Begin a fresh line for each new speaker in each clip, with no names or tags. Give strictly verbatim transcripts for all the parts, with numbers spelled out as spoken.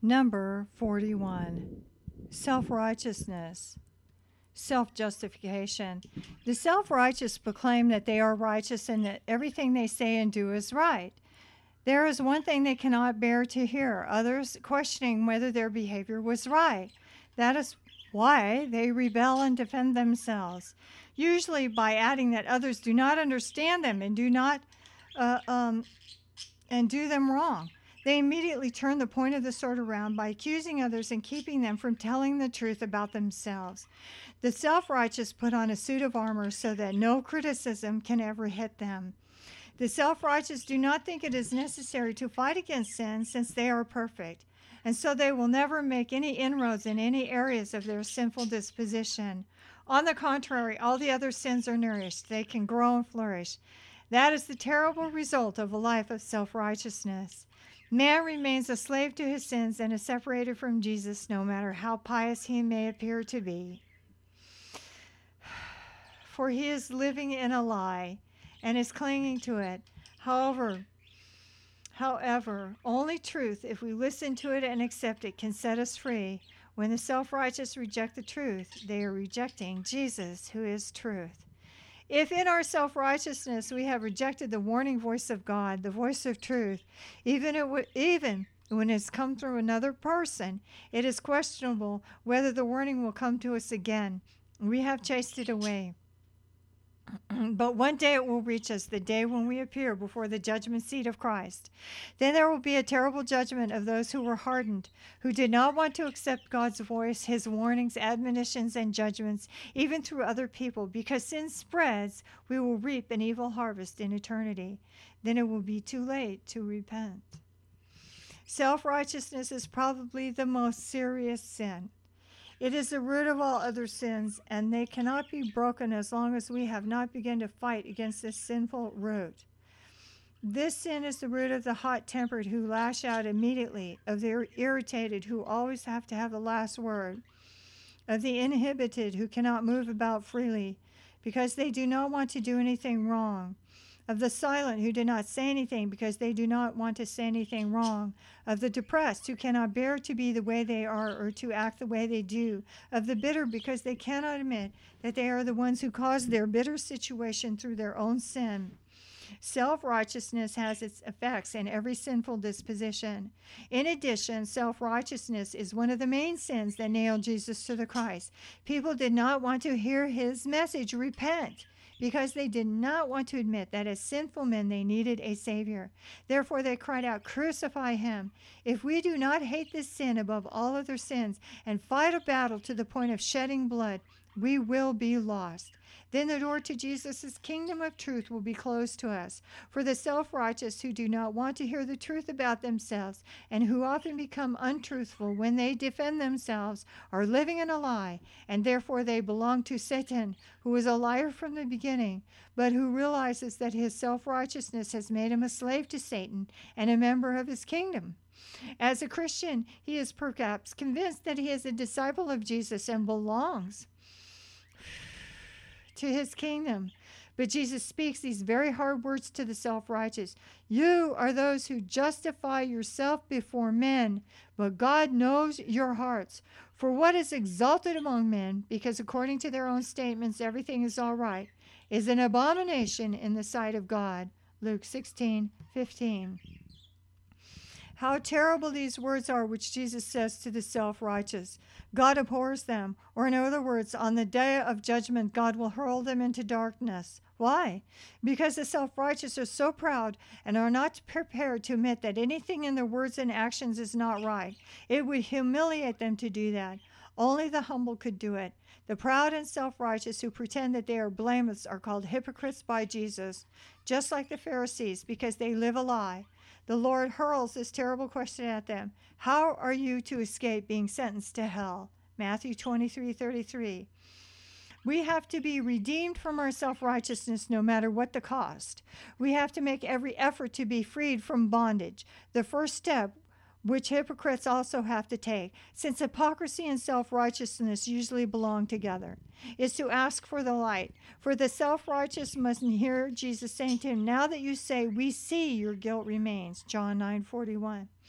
Number forty-one. Self-righteousness. Self-justification. The self-righteous proclaim that they are righteous and that everything they say and do is right. There is one thing they cannot bear to hear, others questioning whether their behavior was right. That is why they rebel and defend themselves, usually by adding that others do not understand them and do not uh, um, and do them wrong. They immediately turn the point of the sword around by accusing others and keeping them from telling the truth about themselves. The self-righteous put on a suit of armor so that no criticism can ever hit them. The self-righteous do not think it is necessary to fight against sin since they are perfect, and so they will never make any inroads in any areas of their sinful disposition. On the contrary, all the other sins are nourished. They can grow and flourish. That is the terrible result of a life of self-righteousness. Man remains a slave to his sins and is separated from Jesus, no matter how pious he may appear to be. For he is living in a lie and is clinging to it. However, however, only truth, if we listen to it and accept it, can set us free. When the self-righteous reject the truth, they are rejecting Jesus, who is truth. If in our self-righteousness we have rejected the warning voice of God, the voice of truth, even, it w- even when it's come through another person, it is questionable whether the warning will come to us again. We have chased it away. But one day it will reach us, the day when we appear before the judgment seat of Christ. Then there will be a terrible judgment of those who were hardened, who did not want to accept God's voice, his warnings, admonitions, and judgments, even through other people. Because sin spreads, we will reap an evil harvest in eternity. Then it will be too late to repent. Self-righteousness is probably the most serious sin. It is the root of all other sins, and they cannot be broken as long as we have not begun to fight against this sinful root. This sin is the root of the hot-tempered who lash out immediately, of the irritated who always have to have the last word, of the inhibited who cannot move about freely because they do not want to do anything wrong, of the silent who do not say anything because they do not want to say anything wrong, of the depressed who cannot bear to be the way they are or to act the way they do, of the bitter because they cannot admit that they are the ones who caused their bitter situation through their own sin. Self-righteousness has its effects in every sinful disposition. In addition, self-righteousness is one of the main sins that nailed Jesus to the cross. People did not want to hear his message, repent, because they did not want to admit that as sinful men they needed a Savior. Therefore they cried out, "Crucify him." If we do not hate this sin above all other sins and fight a battle to the point of shedding blood, we will be lost. Then the door to Jesus' kingdom of truth will be closed to us. For the self-righteous who do not want to hear the truth about themselves and who often become untruthful when they defend themselves are living in a lie, and therefore they belong to Satan, who is a liar from the beginning, but who realizes that his self-righteousness has made him a slave to Satan and a member of his kingdom. As a Christian, he is perhaps convinced that he is a disciple of Jesus and belongs to his kingdom. But Jesus speaks these very hard words to the self-righteous. You are those who justify yourself before men, but God knows your hearts. For what is exalted among men, because according to their own statements everything is all right, is an abomination in the sight of God. Luke sixteen fifteen. How terrible these words are which Jesus says to the self-righteous. God abhors them, or in other words, on the day of judgment, God will hurl them into darkness. Why? Because the self-righteous are so proud and are not prepared to admit that anything in their words and actions is not right. It would humiliate them to do that. Only the humble could do it. The proud and self-righteous who pretend that they are blameless are called hypocrites by Jesus, just like the Pharisees, because they live a lie. The Lord hurls this terrible question at them. How are you to escape being sentenced to hell? Matthew twenty-three thirty-three. We have to be redeemed from our self-righteousness no matter what the cost. We have to make every effort to be freed from bondage. The first step, which hypocrites also have to take, since hypocrisy and self-righteousness usually belong together, is to ask for the light. For the self-righteous must hear Jesus saying to him, now that you say, we see your guilt remains, John nine forty-one.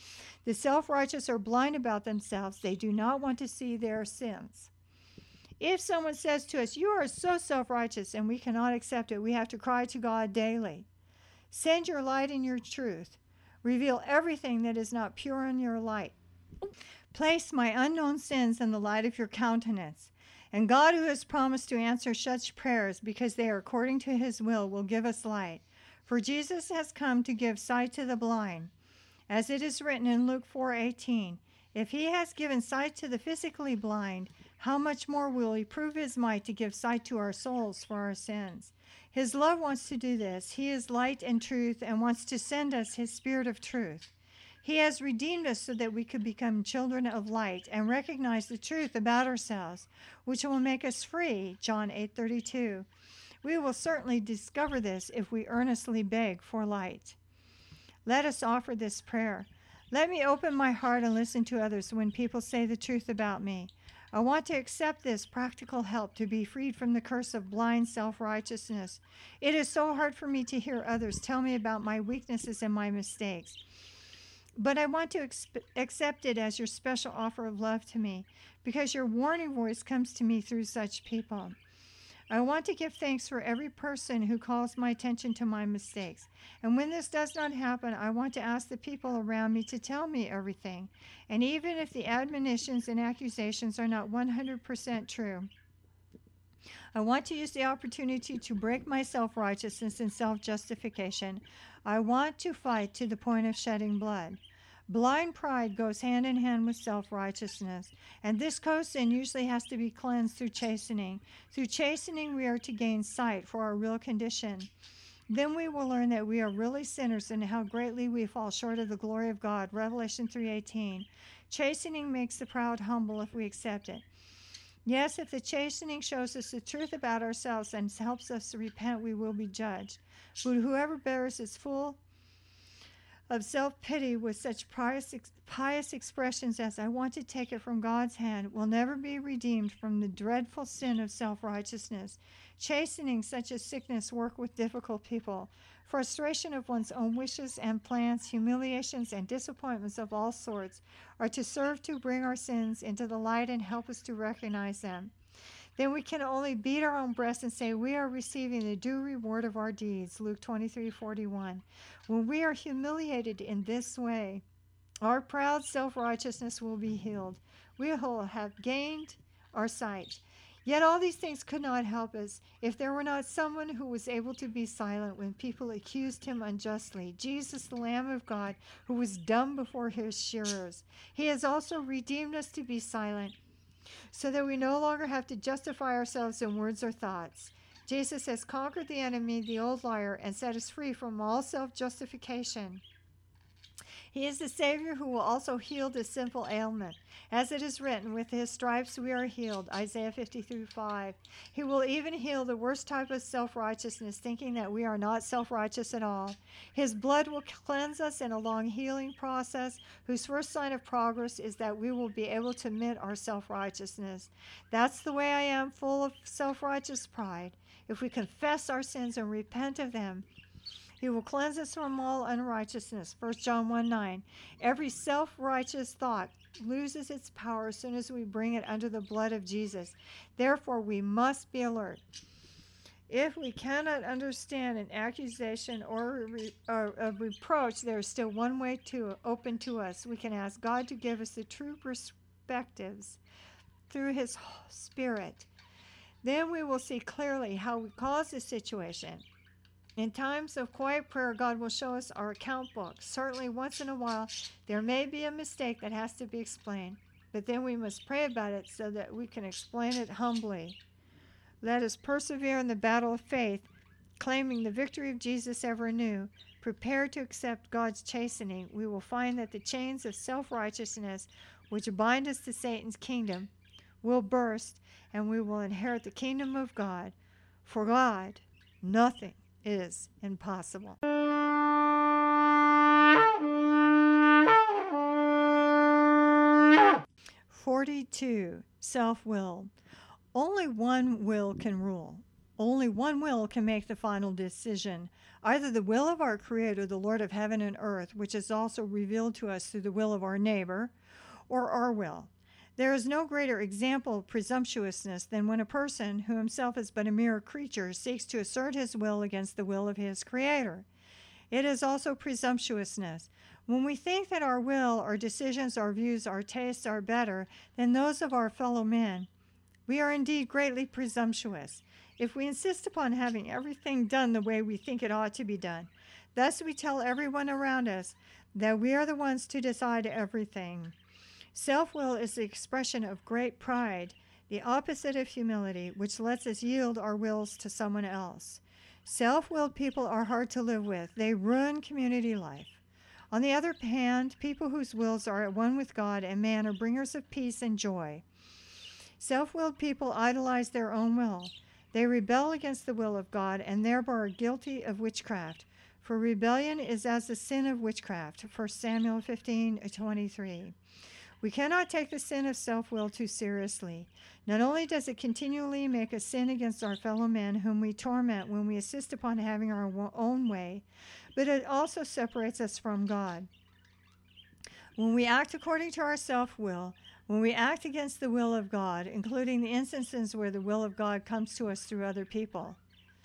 The self-righteous are blind about themselves. They do not want to see their sins. If someone says to us, "You are so self-righteous," and we cannot accept it, we have to cry to God daily. Send your light and your truth. Reveal everything that is not pure in your light. Place my unknown sins in the light of your countenance. And God, who has promised to answer such prayers because they are according to his will, will give us light. For Jesus has come to give sight to the blind. As it is written in Luke four eighteen, if he has given sight to the physically blind, how much more will he prove his might to give sight to our souls for our sins? His love wants to do this. He is light and truth and wants to send us his spirit of truth. He has redeemed us so that we could become children of light and recognize the truth about ourselves, which will make us free, John eight thirty-two. We will certainly discover this if we earnestly beg for light. Let us offer this prayer. Let me open my heart and listen to others when people say the truth about me. I want to accept this practical help to be freed from the curse of blind self-righteousness. It is so hard for me to hear others tell me about my weaknesses and my mistakes. But I want to exp- accept it as your special offer of love to me, because your warning voice comes to me through such people. I want to give thanks for every person who calls my attention to my mistakes. And when this does not happen, I want to ask the people around me to tell me everything. And even if the admonitions and accusations are not one hundred percent true, I want to use the opportunity to break my self-righteousness and self-justification. I want to fight to the point of shedding blood. Blind pride goes hand in hand with self-righteousness, and this co-sin usually has to be cleansed through chastening. Through chastening, we are to gain sight for our real condition. Then we will learn that we are really sinners and how greatly we fall short of the glory of God, Revelation three eighteen. Chastening makes the proud humble if we accept it. Yes, if the chastening shows us the truth about ourselves and helps us to repent, we will be judged. But whoever bears is full of self-pity with such pious, pious expressions as "I want to take it from God's hand" will never be redeemed from the dreadful sin of self-righteousness. Chastening such as sickness work with difficult people. Frustration of one's own wishes and plans, humiliations and disappointments of all sorts are to serve to bring our sins into the light and help us to recognize them. Then we can only beat our own breasts and say we are receiving the due reward of our deeds, Luke twenty-three forty-one. When we are humiliated in this way, our proud self-righteousness will be healed. We will have gained our sight. Yet all these things could not help us if there were not someone who was able to be silent when people accused him unjustly. Jesus, the Lamb of God, who was dumb before his shearers. He has also redeemed us to be silent, so that we no longer have to justify ourselves in words or thoughts. Jesus has conquered the enemy, the old liar, and set us free from all self-justification. He is the Savior who will also heal this sinful ailment. As it is written, with his stripes we are healed, Isaiah fifty-three five. He will even heal the worst type of self-righteousness, thinking that we are not self-righteous at all. His blood will cleanse us in a long healing process, whose first sign of progress is that we will be able to admit our self-righteousness. That's the way I am, full of self-righteous pride. If we confess our sins and repent of them, he will cleanse us from all unrighteousness. First John one nine. Every self-righteous thought loses its power as soon as we bring it under the blood of Jesus. Therefore, we must be alert. If we cannot understand an accusation or a, re- or a reproach, there is still one way to open to us. We can ask God to give us the true perspectives through his Spirit. Then we will see clearly how we caused the situation. In times of quiet prayer, God will show us our account book. Certainly, once in a while, there may be a mistake that has to be explained, but then we must pray about it so that we can explain it humbly. Let us persevere in the battle of faith, claiming the victory of Jesus ever new. Prepared to accept God's chastening, we will find that the chains of self-righteousness, which bind us to Satan's kingdom, will burst, and we will inherit the kingdom of God. For God, nothing is impossible. forty-two. Self-will. Only one will can rule. Only one will can make the final decision, either the will of our Creator, the Lord of heaven and earth, which is also revealed to us through the will of our neighbor, or our will. There is no greater example of presumptuousness than when a person, who himself is but a mere creature, seeks to assert his will against the will of his Creator. It is also presumptuousness when we think that our will, our decisions, our views, our tastes are better than those of our fellow men. We are indeed greatly presumptuous if we insist upon having everything done the way we think it ought to be done. Thus we tell everyone around us that we are the ones to decide everything. Self-will is the expression of great pride, the opposite of humility, which lets us yield our wills to someone else. Self-willed people are hard to live with. They ruin community life. On the other hand, people whose wills are at one with God and man are bringers of peace and joy. Self-willed people idolize their own will. They rebel against the will of God and thereby are guilty of witchcraft. For rebellion is as the sin of witchcraft. First Samuel fifteen twenty-three. We cannot take the sin of self-will too seriously. Not only does it continually make us sin against our fellow men whom we torment when we insist upon having our own way, but it also separates us from God. When we act according to our self-will, when we act against the will of God, including the instances where the will of God comes to us through other people,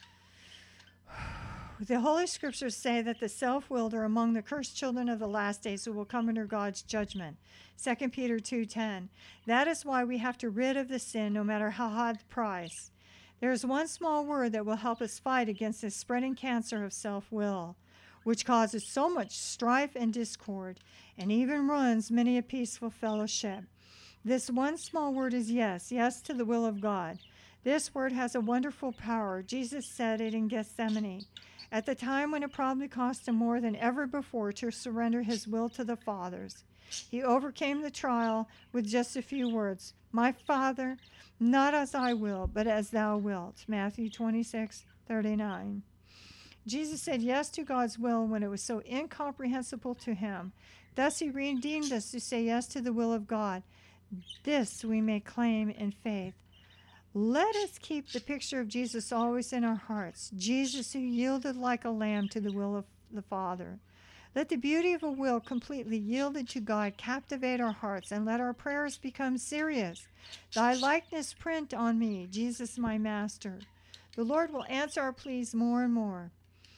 the Holy Scriptures say that the self-willed are among the cursed children of the last days who will come under God's judgment. Second Peter two ten. That is why we have to rid of the sin no matter how high the price. There is one small word that will help us fight against this spreading cancer of self-will, which causes so much strife and discord and even ruins many a peaceful fellowship. This one small word is yes, yes to the will of God. This word has a wonderful power. Jesus said it in Gethsemane, at the time when it probably cost him more than ever before to surrender his will to the Father's. He overcame the trial with just a few words. My Father, not as I will, but as thou wilt. Matthew twenty-six thirty-nine. Jesus said yes to God's will when it was so incomprehensible to him. Thus he redeemed us to say yes to the will of God. This we may claim in faith. Let us keep the picture of Jesus always in our hearts. Jesus who yielded like a lamb to the will of the Father. Let the beauty of a will completely yielded to God captivate our hearts and let our prayers become serious. Thy likeness print on me, Jesus my Master. The Lord will answer our pleas more and more.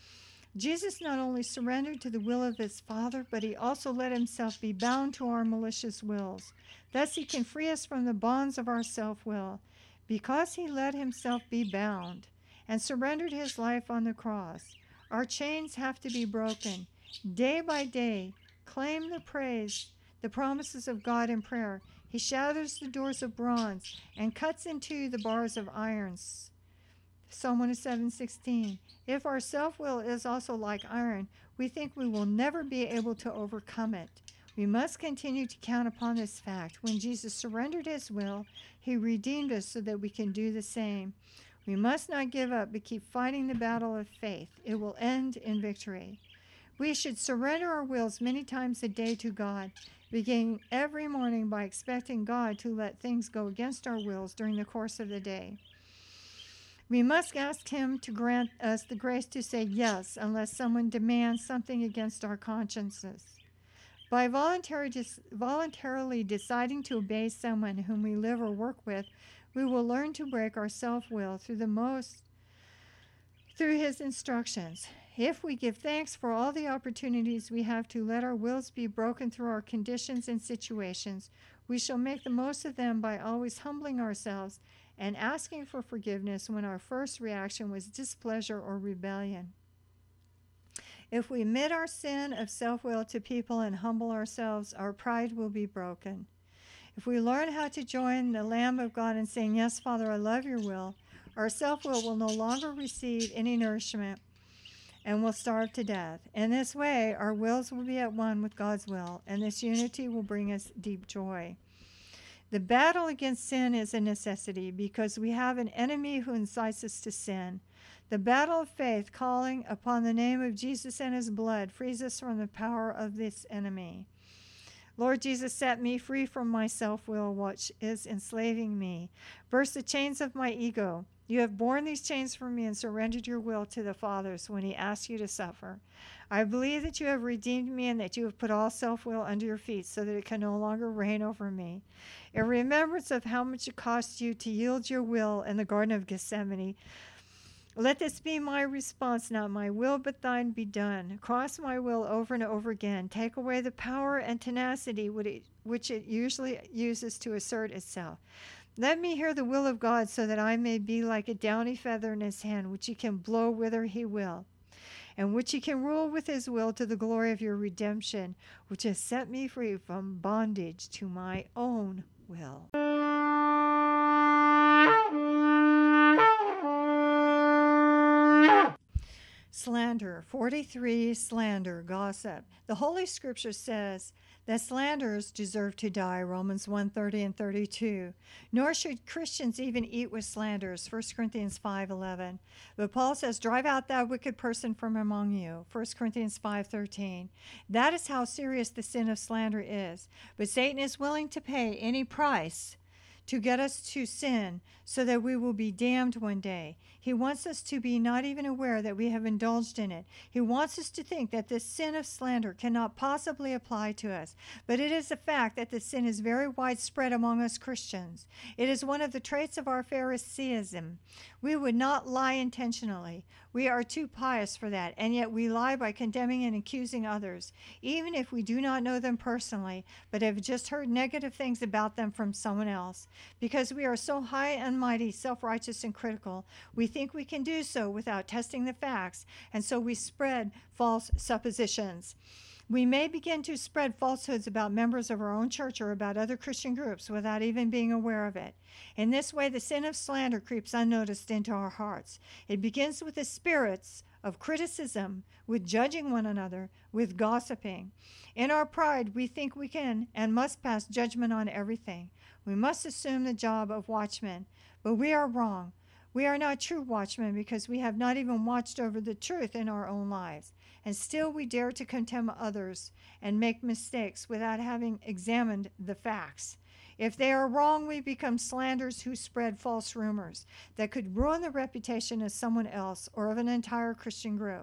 Jesus not only surrendered to the will of his Father, but he also let himself be bound to our malicious wills. Thus he can free us from the bonds of our self-will. Because he let himself be bound and surrendered his life on the cross, our chains have to be broken. Day by day, claim the praise, the promises of God in prayer. He shatters the doors of bronze and cuts into the bars of iron. Psalm one oh seven sixteen. If our self-will is also like iron, we think we will never be able to overcome it. We must continue to count upon this fact. When Jesus surrendered his will, he redeemed us so that we can do the same. We must not give up, but keep fighting the battle of faith. It will end in victory. We should surrender our wills many times a day to God, beginning every morning by expecting God to let things go against our wills during the course of the day. We must ask him to grant us the grace to say yes unless someone demands something against our consciences. By voluntary, voluntarily deciding to obey someone whom we live or work with, we will learn to break our self-will through the most through his instructions. If we give thanks for all the opportunities we have to let our wills be broken through our conditions and situations, we shall make the most of them by always humbling ourselves and asking for forgiveness when our first reaction was displeasure or rebellion. If we admit our sin of self-will to people and humble ourselves, our pride will be broken. If we learn how to join the Lamb of God in saying, yes, Father, I love your will, our self-will will no longer receive any nourishment and will starve to death. In this way, our wills will be at one with God's will, and this unity will bring us deep joy. The battle against sin is a necessity because we have an enemy who incites us to sin. The battle of faith, calling upon the name of Jesus and his blood, frees us from the power of this enemy. Lord Jesus, set me free from my self-will, which is enslaving me. Burst the chains of my ego. You have borne these chains for me and surrendered your will to the Father's when he asked you to suffer. I believe that you have redeemed me and that you have put all self-will under your feet so that it can no longer reign over me. In remembrance of how much it cost you to yield your will in the Garden of Gethsemane, let this be my response, not my will, but thine be done. Cross my will over and over again. Take away the power and tenacity which it usually uses to assert itself. Let me hear the will of God so that I may be like a downy feather in his hand, which he can blow whither he will, and which he can rule with his will to the glory of your redemption, which has set me free from bondage to my own will. Slander. forty-three. Slander, gossip. The Holy Scripture says that slanderers deserve to die, Romans one thirty and thirty-two. Nor should Christians even eat with slanderers, First Corinthians five eleven. But Paul says, drive out that wicked person from among you, First Corinthians five thirteen. That is how serious the sin of slander is. But Satan is willing to pay any price to get us to sin so that we will be damned one day. He wants us to be not even aware that we have indulged in it. He wants us to think that this sin of slander cannot possibly apply to us. But it is a fact that the sin is very widespread among us Christians. It is one of the traits of our Phariseeism. We would not lie intentionally. We are too pious for that, and yet we lie by condemning and accusing others, even if we do not know them personally, but have just heard negative things about them from someone else. Because we are so high and mighty, self-righteous and critical, we think we can do so without testing the facts, and so we spread false suppositions. We may begin to spread falsehoods about members of our own church or about other Christian groups without even being aware of it. In this way, the sin of slander creeps unnoticed into our hearts. It begins with the spirits of criticism, with judging one another, with gossiping. In our pride, we think we can and must pass judgment on everything. We must assume the job of watchmen, but we are wrong. We are not true watchmen because we have not even watched over the truth in our own lives. And still we dare to condemn others and make mistakes without having examined the facts. If they are wrong, we become slanderers who spread false rumors that could ruin the reputation of someone else or of an entire Christian group.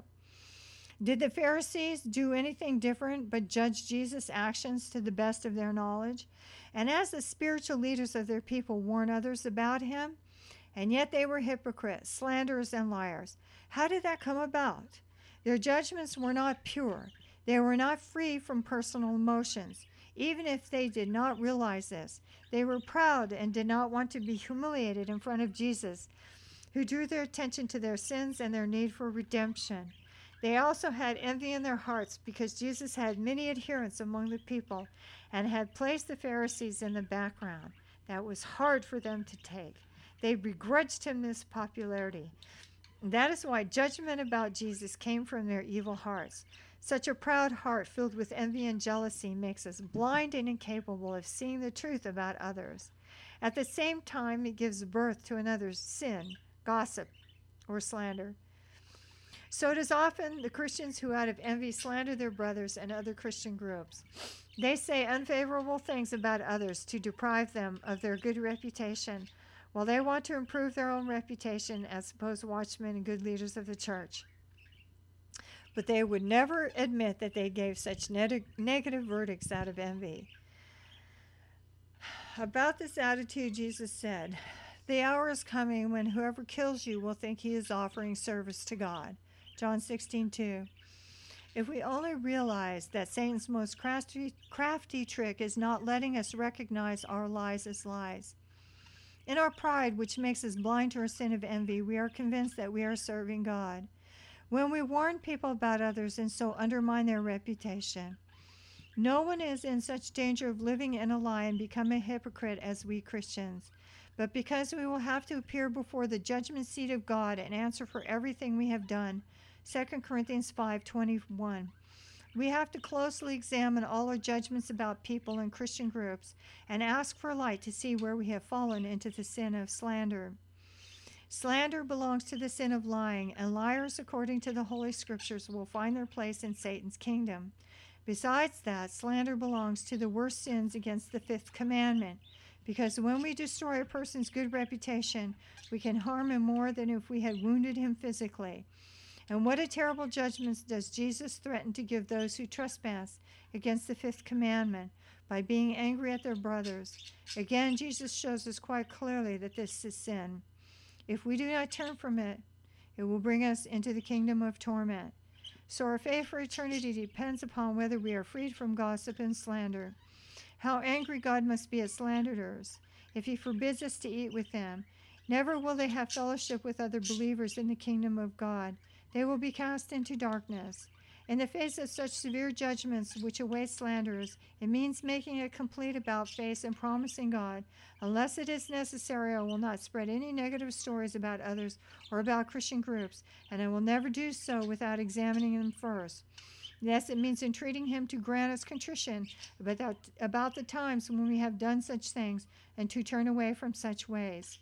Did the Pharisees do anything different but judge Jesus' actions to the best of their knowledge? And as the spiritual leaders of their people warn others about him? And yet they were hypocrites, slanderers, and liars. How did that come about? Their judgments were not pure. They were not free from personal emotions, even if they did not realize this. They were proud and did not want to be humiliated in front of Jesus, who drew their attention to their sins and their need for redemption. They also had envy in their hearts because Jesus had many adherents among the people and had placed the Pharisees in the background. That was hard for them to take. They begrudged him this popularity. That is why judgment about Jesus came from their evil hearts. Such a proud heart filled with envy and jealousy makes us blind and incapable of seeing the truth about others. At the same time, it gives birth to another sin, gossip, or slander. So it is often the Christians who out of envy slander their brothers and other Christian groups. They say unfavorable things about others to deprive them of their good reputation, while they want to improve their own reputation as supposed watchmen and good leaders of the church. But they would never admit that they gave such neg- negative verdicts out of envy. About this attitude, Jesus said, "The hour is coming when whoever kills you will think he is offering service to God." John sixteen two. If we only realize that Satan's most crafty, crafty trick is not letting us recognize our lies as lies. In our pride, which makes us blind to our sin of envy, we are convinced that we are serving God. When we warn people about others and so undermine their reputation, no one is in such danger of living in a lie and become a hypocrite as we Christians. But because we will have to appear before the judgment seat of God and answer for everything we have done, Second Corinthians five twenty-one, we have to closely examine all our judgments about people and Christian groups and ask for light to see where we have fallen into the sin of slander. Slander belongs to the sin of lying, and liars, according to the Holy Scriptures, will find their place in Satan's kingdom. Besides that, slander belongs to the worst sins against the fifth commandment. because when we destroy a person's good reputation, we can harm him more than if we had wounded him physically. And what a terrible judgment does Jesus threaten to give those who trespass against the fifth commandment by being angry at their brothers. Again, Jesus shows us quite clearly that this is sin. If we do not turn from it, it will bring us into the kingdom of torment. So our faith for eternity depends upon whether we are freed from gossip and slander. How angry God must be at slanderers if he forbids us to eat with them. Never will they have fellowship with other believers in the kingdom of God. They will be cast into darkness. In the face of such severe judgments which await slanderers, it means making a complete about-face and promising God, unless it is necessary, I will not spread any negative stories about others or about Christian groups, and I will never do so without examining them first. Yes, it means entreating him to grant us contrition about, about the times when we have done such things and to turn away from such ways.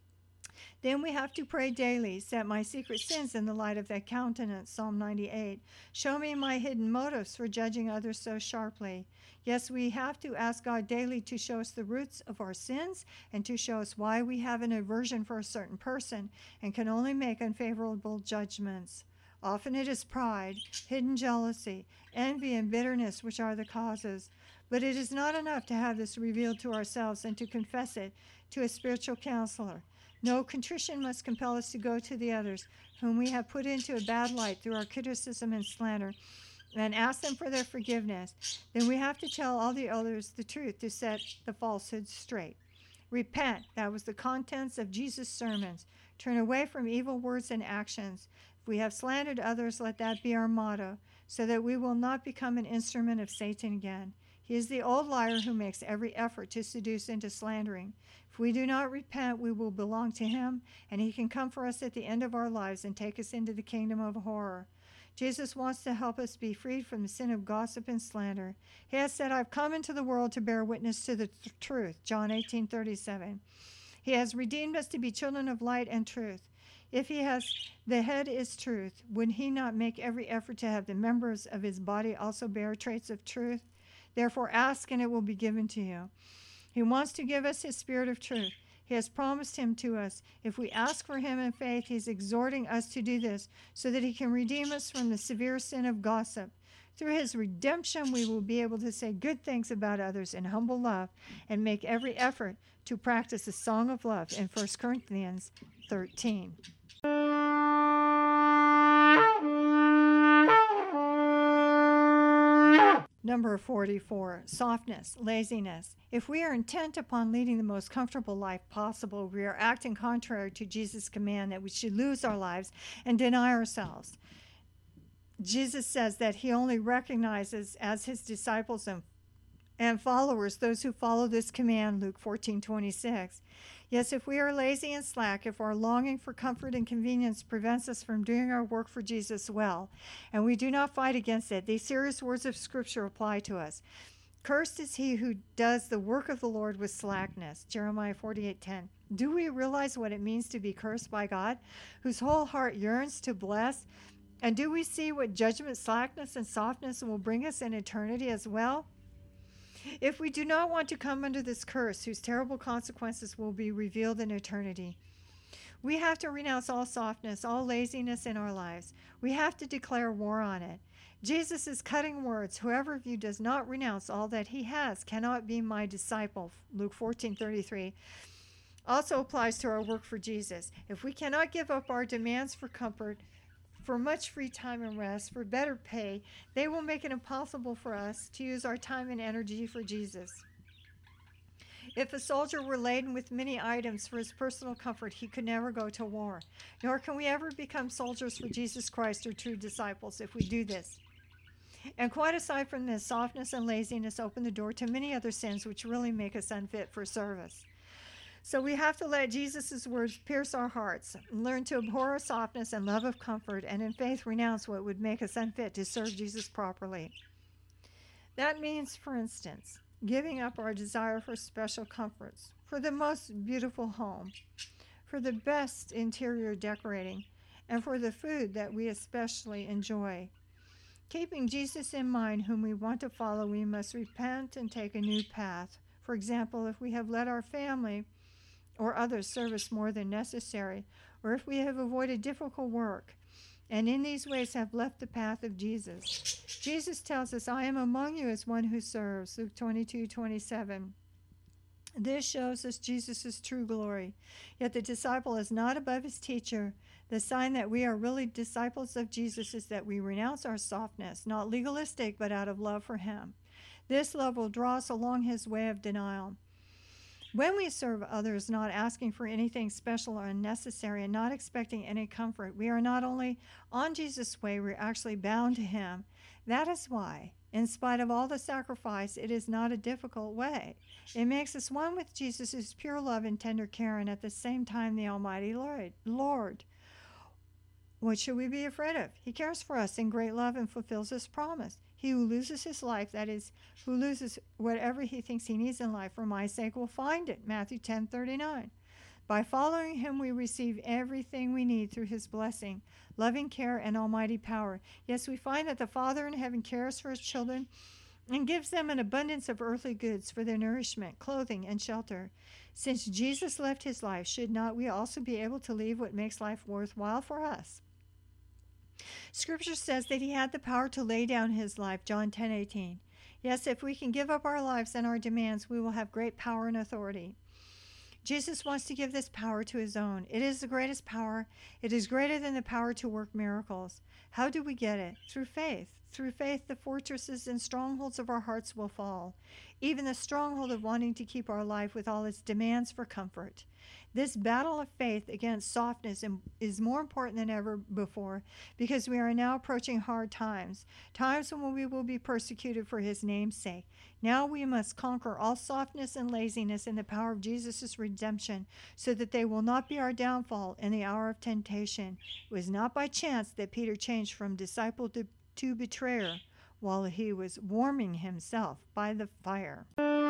Then we have to pray daily, set my secret sins in the light of thy countenance, Psalm ninety-eight. Show me my hidden motives for judging others so sharply. Yes, we have to ask God daily to show us the roots of our sins and to show us why we have an aversion for a certain person and can only make unfavorable judgments. Often it is pride, hidden jealousy, envy, and bitterness which are the causes. But it is not enough to have this revealed to ourselves and to confess it to a spiritual counselor. No, contrition must compel us to go to the others whom we have put into a bad light through our criticism and slander and ask them for their forgiveness. Then we have to tell all the others the truth to set the falsehoods straight. Repent. That was the contents of Jesus' sermons. Turn away from evil words and actions. If we have slandered others, let that be our motto, so that we will not become an instrument of Satan again. He is the old liar who makes every effort to seduce into slandering. If we do not repent, we will belong to him, and he can come for us at the end of our lives and take us into the kingdom of horror. Jesus wants to help us be freed from the sin of gossip and slander. He has said, I've come into the world to bear witness to the th- truth, John eighteen thirty-seven. He has redeemed us to be children of light and truth. If he has, the head is truth, would he not make every effort to have the members of his body also bear traits of truth? Therefore ask, and it will be given to you. He wants to give us his spirit of truth. He has promised him to us. If we ask for him in faith, he's exhorting us to do this so that he can redeem us from the severe sin of gossip. Through his redemption, we will be able to say good things about others in humble love and make every effort to practice the song of love in First Corinthians thirteen. Number forty-four, softness, laziness. If we are intent upon leading the most comfortable life possible, we are acting contrary to Jesus' command that we should lose our lives and deny ourselves. Jesus says that he only recognizes as his disciples and, and followers those who follow this command, Luke fourteen twenty-six. Yes, if we are lazy and slack, if our longing for comfort and convenience prevents us from doing our work for Jesus well, and we do not fight against it, these serious words of Scripture apply to us. Cursed is he who does the work of the Lord with slackness, Jeremiah forty-eight ten. Do we realize what it means to be cursed by God, whose whole heart yearns to bless? And do we see what judgment, slackness, and softness will bring us in eternity as well? If we do not want to come under this curse, whose terrible consequences will be revealed in eternity, we have to renounce all softness, all laziness in our lives. We have to declare war on it. Jesus' cutting words, whoever of you does not renounce all that he has cannot be my disciple, Luke fourteen thirty-three, also applies to our work for Jesus. If we cannot give up our demands for comfort, for much free time and rest, for better pay, they will make it impossible for us to use our time and energy for Jesus. If a soldier were laden with many items for his personal comfort, he could never go to war. Nor can we ever become soldiers for Jesus Christ or true disciples if we do this. And quite aside from this, softness and laziness open the door to many other sins which really make us unfit for service. So we have to let Jesus' words pierce our hearts, learn to abhor our softness and love of comfort, and in faith renounce what would make us unfit to serve Jesus properly. That means, for instance, giving up our desire for special comforts, for the most beautiful home, for the best interior decorating, and for the food that we especially enjoy. Keeping Jesus in mind, whom we want to follow, we must repent and take a new path. For example, if we have let our family or others serve us more than necessary, or if we have avoided difficult work, and in these ways have left the path of Jesus. Jesus tells us, I am among you as one who serves, Luke twenty-two twenty-seven. This shows us Jesus' true glory. Yet the disciple is not above his teacher. The sign that we are really disciples of Jesus is that we renounce our softness, not legalistic, but out of love for him. This love will draw us along his way of denial. When we serve others, not asking for anything special or unnecessary and not expecting any comfort, we are not only on Jesus' way, we're actually bound to him. That is why, in spite of all the sacrifice, it is not a difficult way. It makes us one with Jesus' pure love and tender care, and at the same time, the Almighty Lord. Lord. What should we be afraid of? He cares for us in great love and fulfills his promise. He who loses his life, that is, who loses whatever he thinks he needs in life for my sake, will find it. Matthew ten thirty-nine. By following him, we receive everything we need through his blessing, loving care, and almighty power. Yes, we find that the Father in heaven cares for his children and gives them an abundance of earthly goods for their nourishment, clothing, and shelter. Since Jesus left his life, should not we also be able to leave what makes life worthwhile for us? Scripture says that he had the power to lay down his life, John ten eighteen. Yes, if we can give up our lives and our demands, we will have great power and authority. Jesus wants to give this power to his own. It is the greatest power. It is greater than the power to work miracles. How do we get it? Through faith. Through faith, the fortresses and strongholds of our hearts will fall, even the stronghold of wanting to keep our life with all its demands for comfort. This battle of faith against softness is more important than ever before because we are now approaching hard times, times when we will be persecuted for his name's sake. Now we must conquer all softness and laziness in the power of Jesus' redemption so that they will not be our downfall in the hour of temptation. It was not by chance that Peter changed from disciple to, to betrayer while he was warming himself by the fire.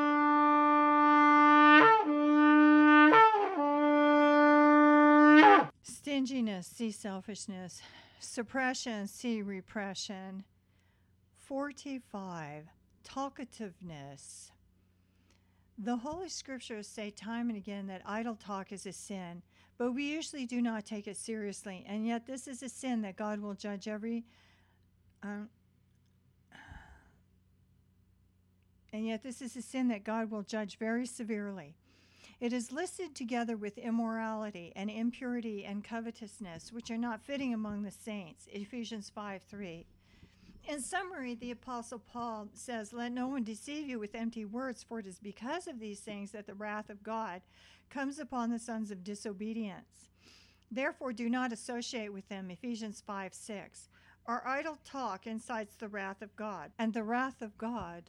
Stinginess, see selfishness. Suppression, see repression. forty-five. Talkativeness. The Holy Scriptures say time and again that idle talk is a sin, but we usually do not take it seriously, and yet this is a sin that God will judge every... Um, and yet this is a sin that God will judge very severely. It is listed together with immorality and impurity and covetousness, which are not fitting among the saints, Ephesians five three. In summary, the Apostle Paul says, let no one deceive you with empty words, for it is because of these things that the wrath of God comes upon the sons of disobedience. Therefore, do not associate with them, Ephesians five six. Our idle talk incites the wrath of God, and the wrath of God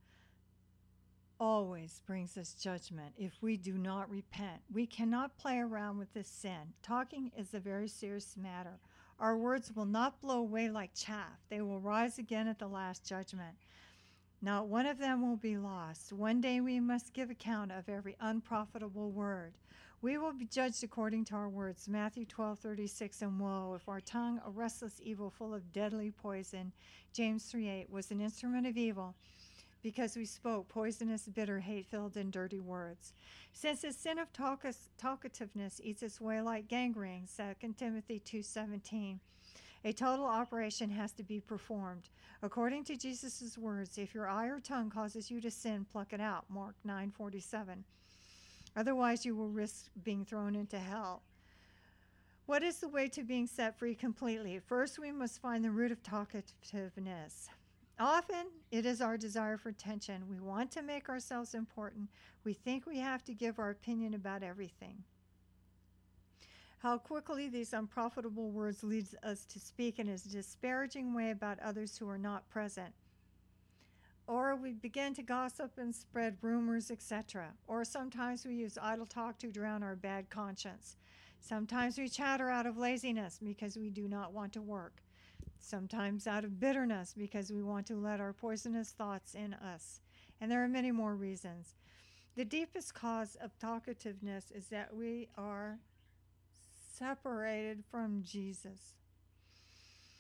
always brings us judgment if we do not repent. We cannot play around with this sin. Talking is a very serious matter. Our words will not blow away like chaff. They will rise again at the last judgment. Not one of them will be lost. One day we must give account of every unprofitable word. We will be judged according to our words, Matthew twelve thirty-six, and woe if our tongue, a restless evil full of deadly poison, James three eight, was an instrument of evil, because we spoke poisonous, bitter, hate-filled, and dirty words. Since the sin of talkativeness eats its way like gangrene, Second Timothy two seventeen, a total operation has to be performed. According to Jesus' words, if your eye or tongue causes you to sin, pluck it out, Mark nine forty-seven. Otherwise, you will risk being thrown into hell. What is the way to being set free completely? First, we must find the root of talkativeness. Often, it is our desire for attention. We want to make ourselves important. We think we have to give our opinion about everything. How quickly these unprofitable words lead us to speak in a disparaging way about others who are not present. Or we begin to gossip and spread rumors, et cetera. Or sometimes we use idle talk to drown our bad conscience. Sometimes we chatter out of laziness because we do not want to work. Sometimes out of bitterness because we want to let our poisonous thoughts in us. And there are many more reasons. The deepest cause of talkativeness is that we are separated from Jesus.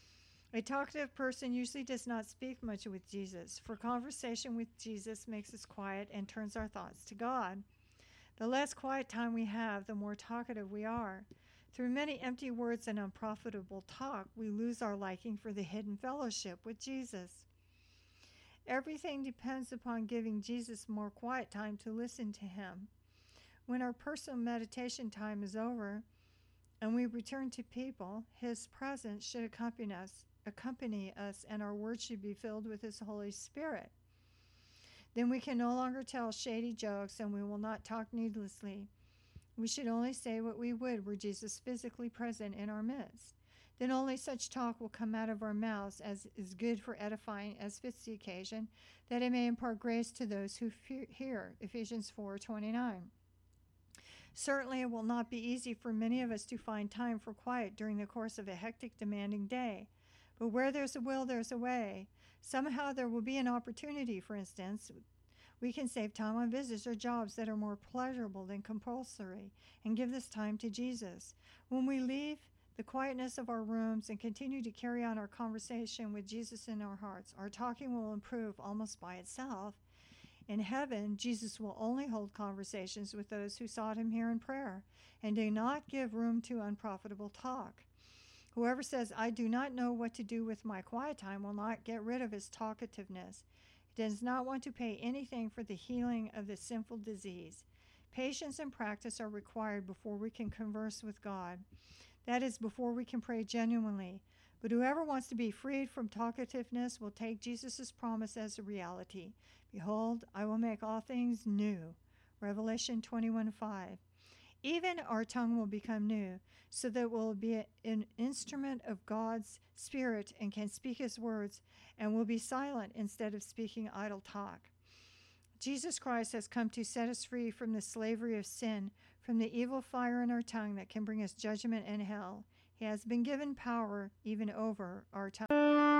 A talkative person usually does not speak much with Jesus, for conversation with Jesus makes us quiet and turns our thoughts to God. The less quiet time we have, the more talkative we are. Through many empty words and unprofitable talk, we lose our liking for the hidden fellowship with Jesus. Everything depends upon giving Jesus more quiet time to listen to him. When our personal meditation time is over and we return to people, his presence should accompany us, accompany us, and our words should be filled with his Holy Spirit. Then we can no longer tell shady jokes and we will not talk needlessly. We should only say what we would were Jesus physically present in our midst. Then only such talk will come out of our mouths as is good for edifying as fits the occasion, that it may impart grace to those who hear. Ephesians four twenty-nine. Certainly it will not be easy for many of us to find time for quiet during the course of a hectic, demanding day. But where there's a will, there's a way. Somehow there will be an opportunity, for instance. We can save time on visits or jobs that are more pleasurable than compulsory and give this time to Jesus. When we leave the quietness of our rooms and continue to carry on our conversation with Jesus in our hearts, our talking will improve almost by itself. In heaven, Jesus will only hold conversations with those who sought him here in prayer and do not give room to unprofitable talk. Whoever says, I do not know what to do with my quiet time, will not get rid of his talkativeness. He does not want to pay anything for the healing of the sinful disease. Patience and practice are required before we can converse with God. That is, before we can pray genuinely. But whoever wants to be freed from talkativeness will take Jesus' promise as a reality. Behold, I will make all things new. Revelation twenty-one five. Even our tongue will become new, so that it will be an instrument of God's Spirit and can speak his words and will be silent instead of speaking idle talk. Jesus Christ has come to set us free from the slavery of sin, from the evil fire in our tongue that can bring us judgment and hell. He has been given power even over our tongue.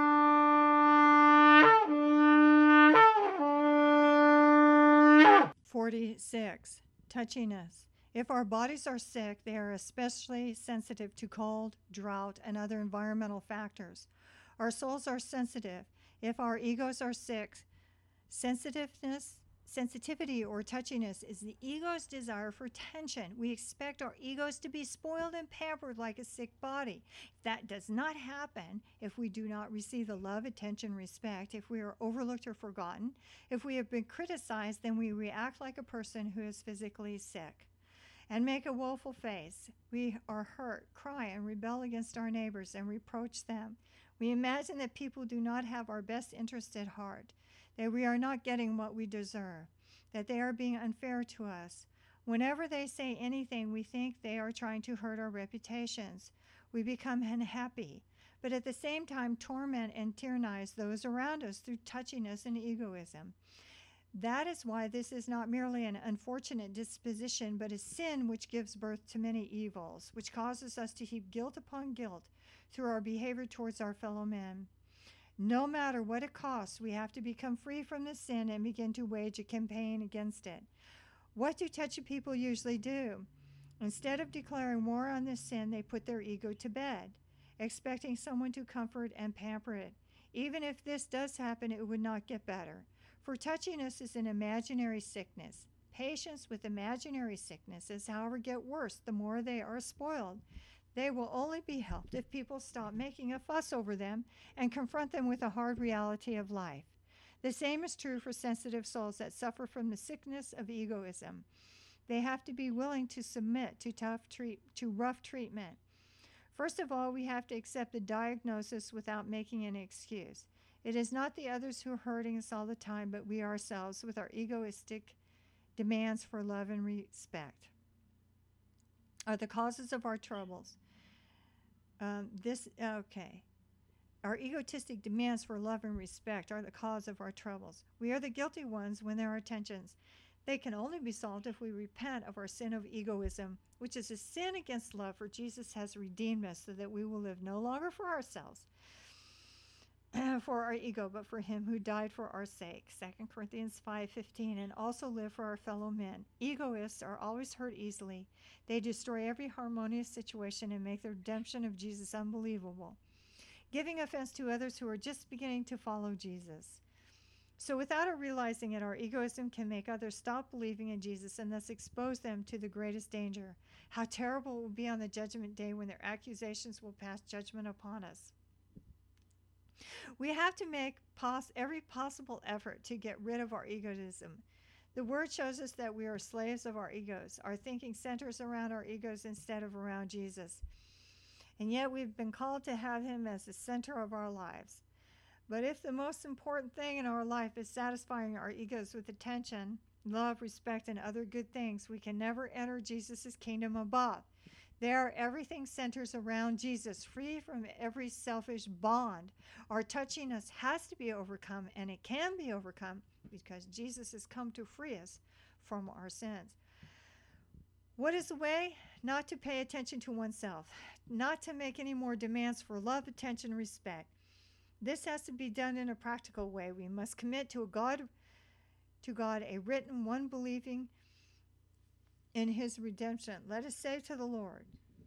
forty-six. Touchiness. If our bodies are sick, they are especially sensitive to cold, drought, and other environmental factors. Our souls are sensitive. If our egos are sick, sensitiveness, sensitivity or touchiness is the ego's desire for attention. We expect our egos to be spoiled and pampered like a sick body. That does not happen if we do not receive the love, attention, respect, if we are overlooked or forgotten. If we have been criticized, then we react like a person who is physically sick and make a woeful face. We are hurt, cry, and rebel against our neighbors and reproach them. We imagine that people do not have our best interest at heart, that we are not getting what we deserve, that they are being unfair to us. Whenever they say anything, we think they are trying to hurt our reputations. We become unhappy, but at the same time torment and tyrannize those around us through touchiness and egoism. That is why this is not merely an unfortunate disposition, but a sin which gives birth to many evils, which causes us to heap guilt upon guilt through our behavior towards our fellow men. No matter what it costs, we have to become free from this sin and begin to wage a campaign against it. What do touchy people usually do? Instead of declaring war on this sin, they put their ego to bed, expecting someone to comfort and pamper it. Even if this does happen, it would not get better. For touchiness is an imaginary sickness. Patients with imaginary sicknesses, however, get worse the more they are spoiled. They will only be helped if people stop making a fuss over them and confront them with the hard reality of life. The same is true for sensitive souls that suffer from the sickness of egoism. They have to be willing to submit to tough treat to rough treatment. First of all, we have to accept the diagnosis without making an excuse. It is not the others who are hurting us all the time, but we ourselves with our egoistic demands for love and respect are the causes of our troubles. Um, this, okay. Our egotistic demands for love and respect are the cause of our troubles. We are the guilty ones when there are tensions. They can only be solved if we repent of our sin of egoism, which is a sin against love, for Jesus has redeemed us so that we will live no longer for ourselves, for our ego, but for him who died for our sake. Second Corinthians five fifteen, and also live for our fellow men. Egoists are always hurt easily. They destroy every harmonious situation and make the redemption of Jesus unbelievable. giving offense to others who are just beginning to follow Jesus. So without our realizing it, our egoism can make others stop believing in Jesus and thus expose them to the greatest danger. How terrible it will be on the judgment day when their accusations will pass judgment upon us. We have to make pos- every possible effort to get rid of our egoism. The Word shows us that we are slaves of our egos. Our thinking centers around our egos instead of around Jesus. And yet we've been called to have Him as the center of our lives. But if the most important thing in our life is satisfying our egos with attention, love, respect, and other good things, we can never enter Jesus' kingdom above. There, everything centers around Jesus, free from every selfish bond. Our touchiness has to be overcome, and it can be overcome because Jesus has come to free us from our sins. What is the way? Not to pay attention to oneself, not to make any more demands for love, attention, and respect. This has to be done in a practical way. We must commit to a God, to God, a written one believing in His redemption. Let us say to the Lord,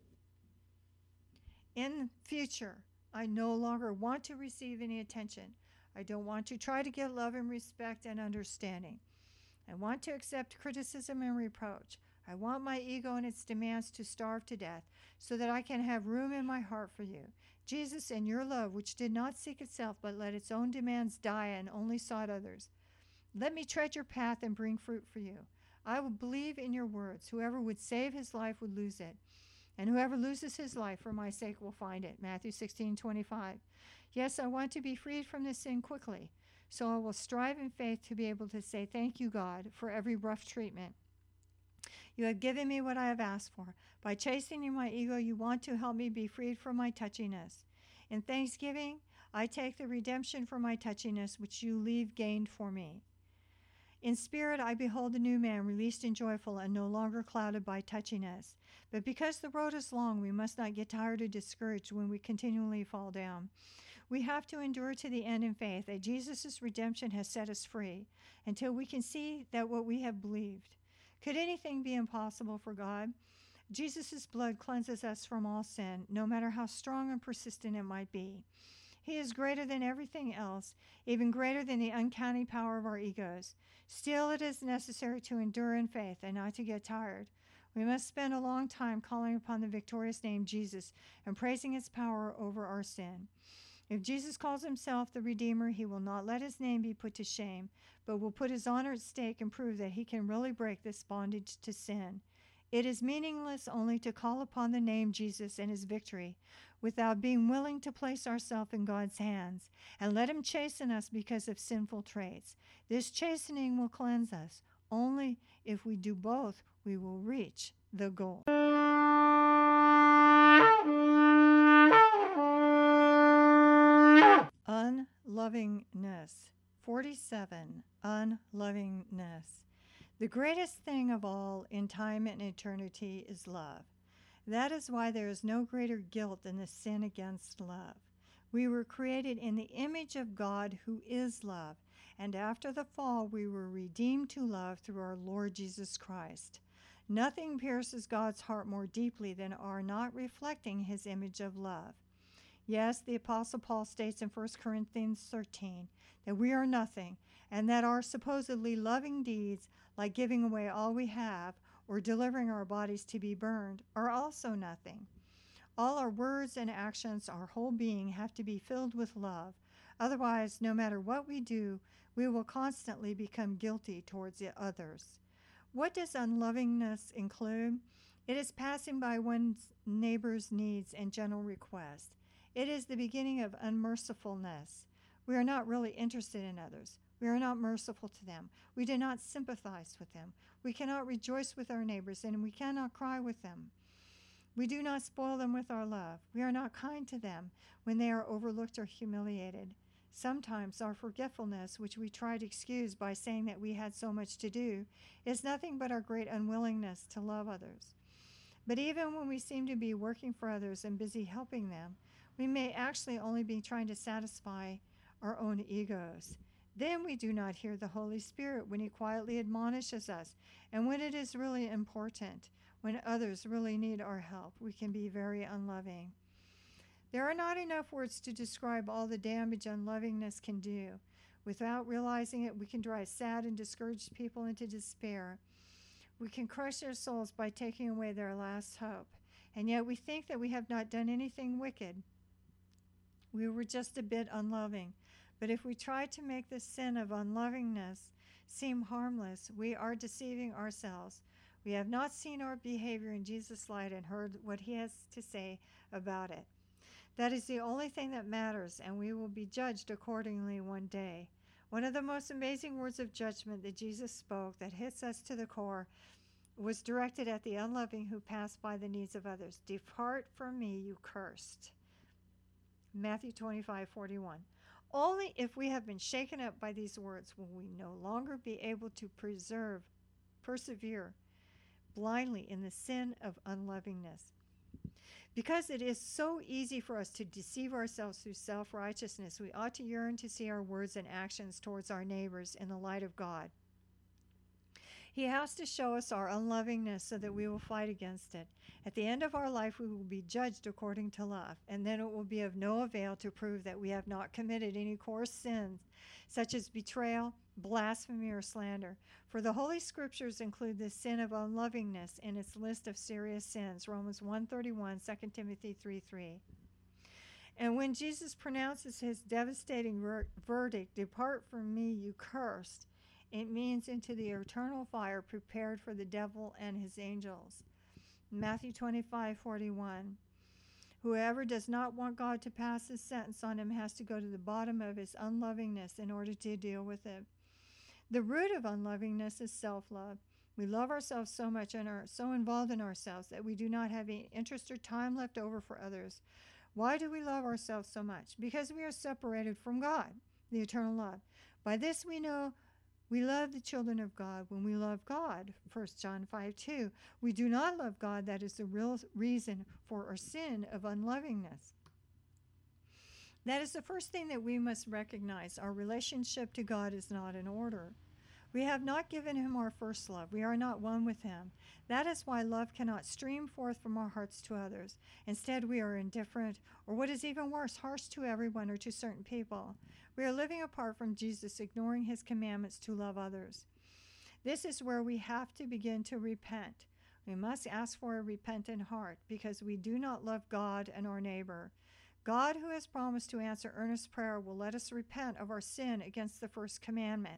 in future, I no longer want to receive any attention. I don't want to try to get love and respect and understanding. I want to accept criticism and reproach. I want my ego and its demands to starve to death so that I can have room in my heart for you. Jesus, in your love, which did not seek itself but let its own demands die and only sought others, let me tread your path and bring fruit for you. I will believe in your words. Whoever would save his life would lose it, and whoever loses his life for my sake will find it. Matthew sixteen twenty-five. Yes, I want to be freed from this sin quickly, so I will strive in faith to be able to say thank you, God, for every rough treatment. You have given me what I have asked for. By chastening my ego, you want to help me be freed from my touchiness. In thanksgiving, I take the redemption for my touchiness, which you leave gained for me. In spirit, I behold the new man, released and joyful, and no longer clouded by touchiness. But because the road is long, we must not get tired or discouraged when we continually fall down. We have to endure to the end in faith that Jesus' redemption has set us free until we can see that what we have believed. Could anything be impossible for God? Jesus' blood cleanses us from all sin, no matter how strong and persistent it might be. He is greater than everything else, even greater than the uncanny power of our egos. Still, it is necessary to endure in faith and not to get tired. We must spend a long time calling upon the victorious name Jesus and praising its power over our sin. If Jesus calls himself the Redeemer, he will not let his name be put to shame, but will put his honor at stake and prove that he can really break this bondage to sin. It is meaningless only to call upon the name Jesus and his victory without being willing to place ourselves in God's hands and let him chasten us because of sinful traits. This chastening will cleanse us. Only if we do both, we will reach the goal. Unlovingness. forty-seven. Unlovingness. The greatest thing of all in time and eternity is love. That is why there is no greater guilt than the sin against love. We were created in the image of God who is love, and after the fall we were redeemed to love through our Lord Jesus Christ. Nothing pierces God's heart more deeply than our not reflecting his image of love. Yes, the Apostle Paul states in First Corinthians thirteen that we are nothing, and that our supposedly loving deeds, like giving away all we have or delivering our bodies to be burned, are also nothing. All our words and actions, our whole being, have to be filled with love. Otherwise, no matter what we do, we will constantly become guilty towards the others. What does unlovingness include? It is passing by one's neighbor's needs and general requests. It is the beginning of unmercifulness. We are not really interested in others. We are not merciful to them. We do not sympathize with them. We cannot rejoice with our neighbors, and we cannot cry with them. We do not spoil them with our love. We are not kind to them when they are overlooked or humiliated. Sometimes our forgetfulness, which we try to excuse by saying that we had so much to do, is nothing but our great unwillingness to love others. But even when we seem to be working for others and busy helping them, we may actually only be trying to satisfy our own egos. Then we do not hear the Holy Spirit when he quietly admonishes us, and when it is really important, when others really need our help, we can be very unloving. There are not enough words to describe all the damage unlovingness can do. Without realizing it, we can drive sad and discouraged people into despair. We can crush their souls by taking away their last hope. And yet we think that we have not done anything wicked. We were just a bit unloving. But if we try to make the sin of unlovingness seem harmless, we are deceiving ourselves. We have not seen our behavior in Jesus' light and heard what he has to say about it. That is the only thing that matters, and we will be judged accordingly one day. One of the most amazing words of judgment that Jesus spoke that hits us to the core was directed at the unloving who passed by the needs of others. Depart from me, you cursed. Matthew twenty-five forty-one. Only if we have been shaken up by these words will we no longer be able to preserve, persevere blindly in the sin of unlovingness. Because it is so easy for us to deceive ourselves through self-righteousness, we ought to yearn to see our words and actions towards our neighbors in the light of God. He has to show us our unlovingness so that we will fight against it. At the end of our life, we will be judged according to love, and then it will be of no avail to prove that we have not committed any coarse sins, such as betrayal, blasphemy, or slander. For the Holy Scriptures include the sin of unlovingness in its list of serious sins, Romans one thirty-one, Second Timothy three three. And when Jesus pronounces his devastating ver- verdict, "Depart from me, you cursed," it means into the eternal fire prepared for the devil and his angels. Matthew twenty-five forty-one. Whoever does not want God to pass his sentence on him has to go to the bottom of his unlovingness in order to deal with it. The root of unlovingness is self-love. We love ourselves so much and are so involved in ourselves that we do not have any interest or time left over for others. Why do we love ourselves so much? Because we are separated from God, the eternal love. By this we know we love the children of God when we love God, First John five two. We do not love God. That is the real reason for our sin of unlovingness. That is the first thing that we must recognize. Our relationship to God is not in order. We have not given him our first love. We are not one with him. That is why love cannot stream forth from our hearts to others. Instead, we are indifferent, or what is even worse, harsh to everyone or to certain people. We are living apart from Jesus, ignoring his commandments to love others. This is where we have to begin to repent. We must ask for a repentant heart because we do not love God and our neighbor. God, who has promised to answer earnest prayer, will let us repent of our sin against the first commandment,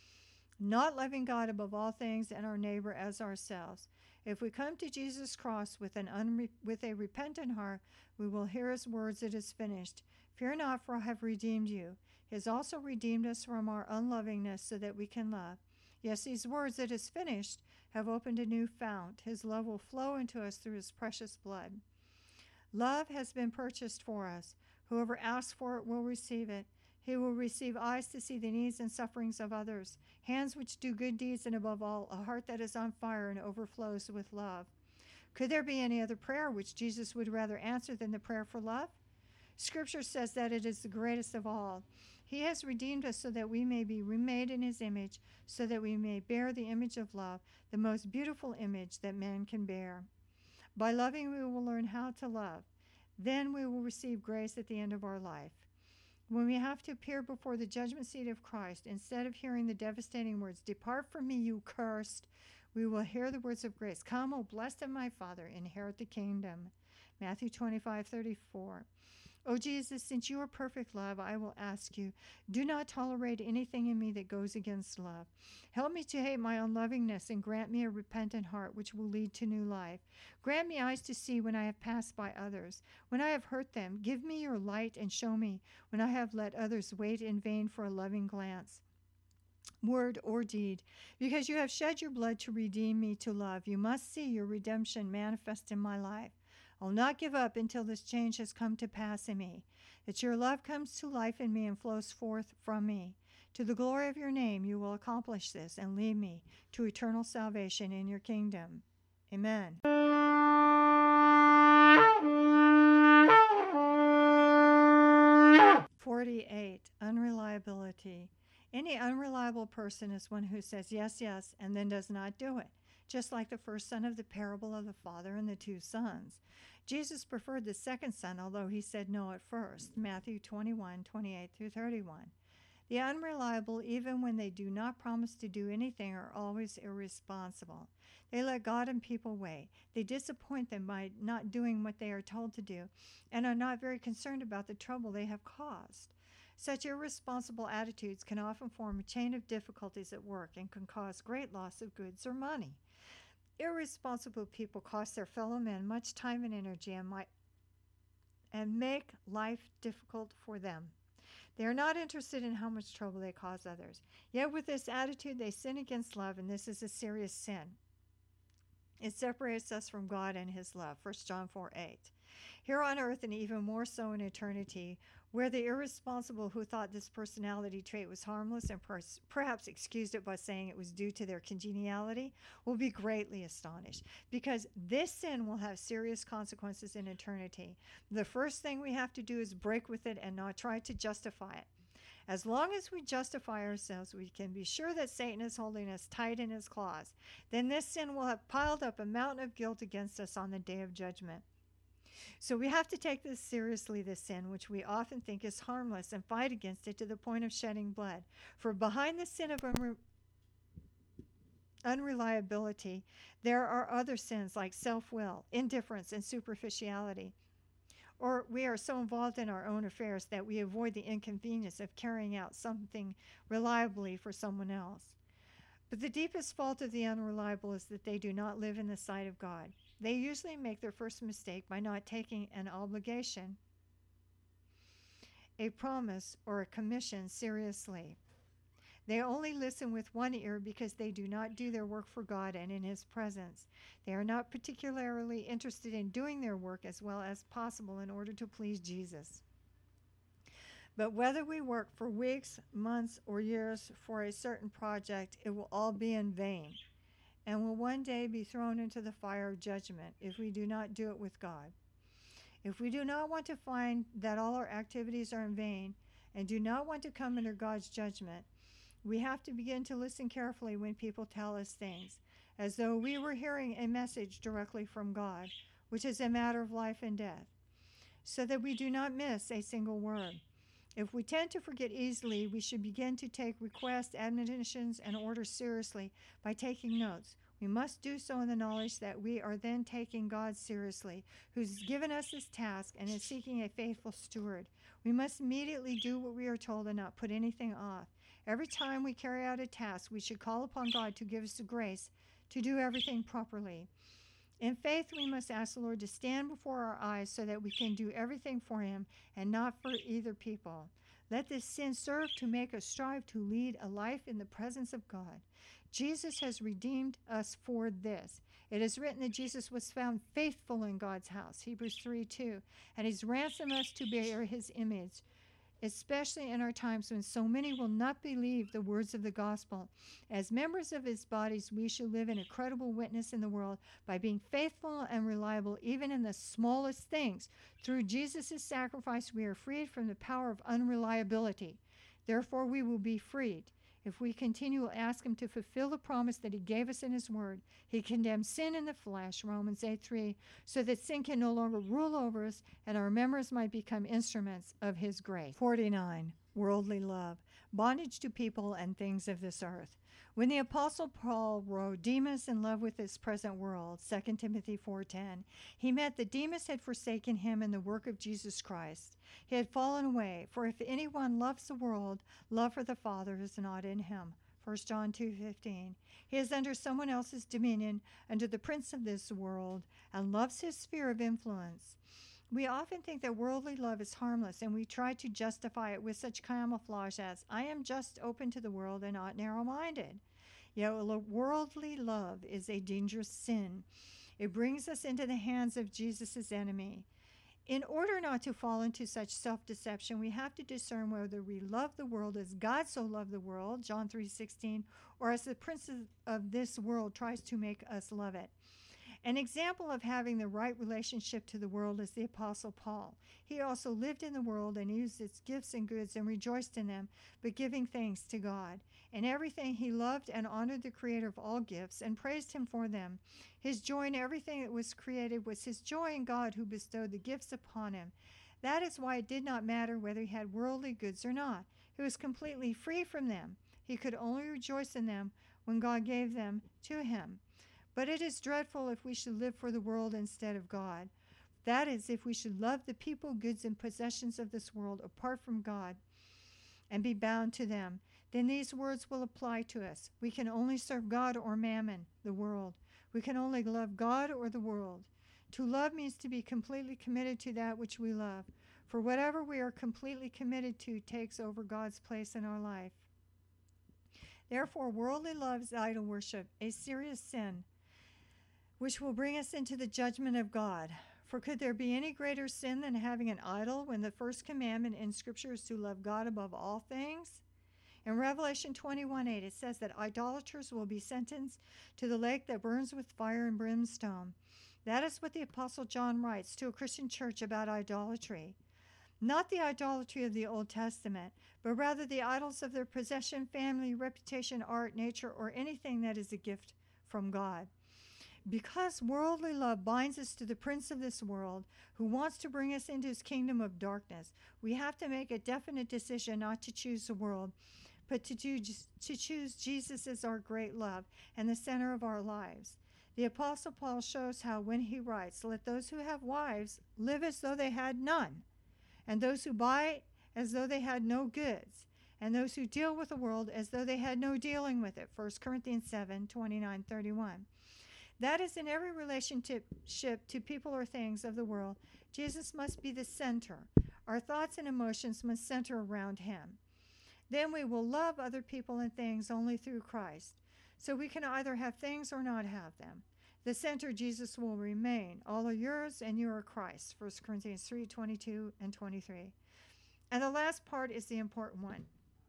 not loving God above all things and our neighbor as ourselves. If we come to Jesus' cross with an unre- with a repentant heart, we will hear his words, "It is finished. Fear not, for I have redeemed you." He has also redeemed us from our unlovingness so that we can love. Yes, these words, "It is finished," have opened a new fount. His love will flow into us through his precious blood. Love has been purchased for us. Whoever asks for it will receive it. He will receive eyes to see the needs and sufferings of others, hands which do good deeds, and above all, a heart that is on fire and overflows with love. Could there be any other prayer which Jesus would rather answer than the prayer for love? Scripture says that it is the greatest of all. He has redeemed us so that we may be remade in his image, so that we may bear the image of love, the most beautiful image that man can bear. By loving, we will learn how to love. Then we will receive grace at the end of our life. When we have to appear before the judgment seat of Christ, instead of hearing the devastating words, "Depart from me, you cursed," we will hear the words of grace. "Come, O blessed of my Father, inherit the kingdom." Matthew twenty-five thirty-four. O Jesus, since you are perfect love, I will ask you, do not tolerate anything in me that goes against love. Help me to hate my unlovingness and grant me a repentant heart which will lead to new life. Grant me eyes to see when I have passed by others, when I have hurt them. Give me your light and show me when I have let others wait in vain for a loving glance, word, or deed. Because you have shed your blood to redeem me to love, you must see your redemption manifest in my life. I'll not give up until this change has come to pass in me, that your love comes to life in me and flows forth from me. To the glory of your name, you will accomplish this and lead me to eternal salvation in your kingdom. Amen. forty-eight. Unreliability. Any unreliable person is one who says yes, yes, and then does not do it. just like the first son of the parable of the father and the two sons. Jesus preferred the second son, although he said no at first. Matthew twenty-one, twenty-eight through thirty-one. The unreliable, even when they do not promise to do anything, are always irresponsible. They let God and people wait. They disappoint them by not doing what they are told to do and are not very concerned about the trouble they have caused. Such irresponsible attitudes can often form a chain of difficulties at work and can cause great loss of goods or money. Irresponsible people cost their fellow men much time and energy and, might, and make life difficult for them. They are not interested in how much trouble they cause others. Yet with this attitude, they sin against love, and this is a serious sin. It separates us from God and his love, First John four, eight. Here on earth, and even more so in eternity, where the irresponsible who thought this personality trait was harmless and per- perhaps excused it by saying it was due to their congeniality will be greatly astonished, because this sin will have serious consequences in eternity. The first thing we have to do is break with it and not try to justify it. As long as we justify ourselves, we can be sure that Satan is holding us tight in his claws. Then this sin will have piled up a mountain of guilt against us on the day of judgment. So we have to take this seriously, this sin, which we often think is harmless, and fight against it to the point of shedding blood. For behind the sin of unre- unreliability, there are other sins like self-will, indifference, and superficiality. Or we are so involved in our own affairs that we avoid the inconvenience of carrying out something reliably for someone else. But the deepest fault of the unreliable is that they do not live in the sight of God. They usually make their first mistake by not taking an obligation, a promise, or a commission seriously. They only listen with one ear because they do not do their work for God and in his presence. They are not particularly interested in doing their work as well as possible in order to please Jesus. But whether we work for weeks, months, or years for a certain project, it will all be in vain and will one day be thrown into the fire of judgment if we do not do it with God. If we do not want to find that all our activities are in vain and do not want to come under God's judgment, we have to begin to listen carefully when people tell us things, as though we were hearing a message directly from God, which is a matter of life and death, so that we do not miss a single word. If we tend to forget easily, we should begin to take requests, admonitions, and orders seriously by taking notes. We must do so in the knowledge that we are then taking God seriously, who's given us this task and is seeking a faithful steward. We must immediately do what we are told and not put anything off. Every time we carry out a task, we should call upon God to give us the grace to do everything properly. In faith, we must ask the Lord to stand before our eyes so that we can do everything for him and not for either people. Let this sin serve to make us strive to lead a life in the presence of God. Jesus has redeemed us for this. It is written that Jesus was found faithful in God's house, Hebrews three two, and he's ransomed us to bear his image, especially in our times when so many will not believe the words of the gospel. As members of his bodies, we should live in a credible witness in the world by being faithful and reliable even in the smallest things. Through Jesus' sacrifice, we are freed from the power of unreliability. Therefore, we will be freed if we continue to ask him to fulfill the promise that he gave us in his word. He condemned sin in the flesh, Romans eight three, so that sin can no longer rule over us and our members might become instruments of his grace. forty-nine. Worldly love, bondage to people and things of this earth. When the Apostle Paul wrote Demas in love with this present world, Second Timothy four ten, he meant that Demas had forsaken him in the work of Jesus Christ. He had fallen away, for if anyone loves the world, love for the Father is not in him. First John two fifteen. He is under someone else's dominion, under the prince of this world, and loves his sphere of influence. We often think that worldly love is harmless, and we try to justify it with such camouflage as, I am just open to the world and not narrow-minded. Yet worldly love is a dangerous sin. It brings us into the hands of Jesus' enemy. In order not to fall into such self-deception, we have to discern whether we love the world as God so loved the world, John three sixteen, or as the prince of this world tries to make us love it. An example of having the right relationship to the world is the Apostle Paul. He also lived in the world and used its gifts and goods and rejoiced in them, but giving thanks to God. In everything he loved and honored the Creator of all gifts and praised him for them. His joy in everything that was created was his joy in God who bestowed the gifts upon him. That is why it did not matter whether he had worldly goods or not. He was completely free from them. He could only rejoice in them when God gave them to him. But it is dreadful if we should live for the world instead of God. That is, if we should love the people, goods, and possessions of this world apart from God and be bound to them. Then these words will apply to us. We can only serve God or mammon, the world. We can only love God or the world. To love means to be completely committed to that which we love. For whatever we are completely committed to takes over God's place in our life. Therefore, worldly love is idol worship, a serious sin, which will bring us into the judgment of God. For could there be any greater sin than having an idol when the first commandment in Scripture is to love God above all things? In Revelation twenty-one eight, it says that idolaters will be sentenced to the lake that burns with fire and brimstone. That is what the Apostle John writes to a Christian church about idolatry. Not the idolatry of the Old Testament, but rather the idols of their possession, family, reputation, art, nature, or anything that is a gift from God. Because worldly love binds us to the prince of this world, who wants to bring us into his kingdom of darkness, we have to make a definite decision not to choose the world, but to, do, to choose Jesus as our great love and the center of our lives. The Apostle Paul shows how when he writes, "Let those who have wives live as though they had none, and those who buy as though they had no goods, and those who deal with the world as though they had no dealing with it." First Corinthians seven twenty-nine thirty-one. That is, in every relationship to people or things of the world, Jesus must be the center. Our thoughts and emotions must center around him. Then we will love other people and things only through Christ. So we can either have things or not have them. The center, Jesus, will remain. All are yours and you are Christ. First Corinthians three twenty-two and twenty-three. And the last part is the important one.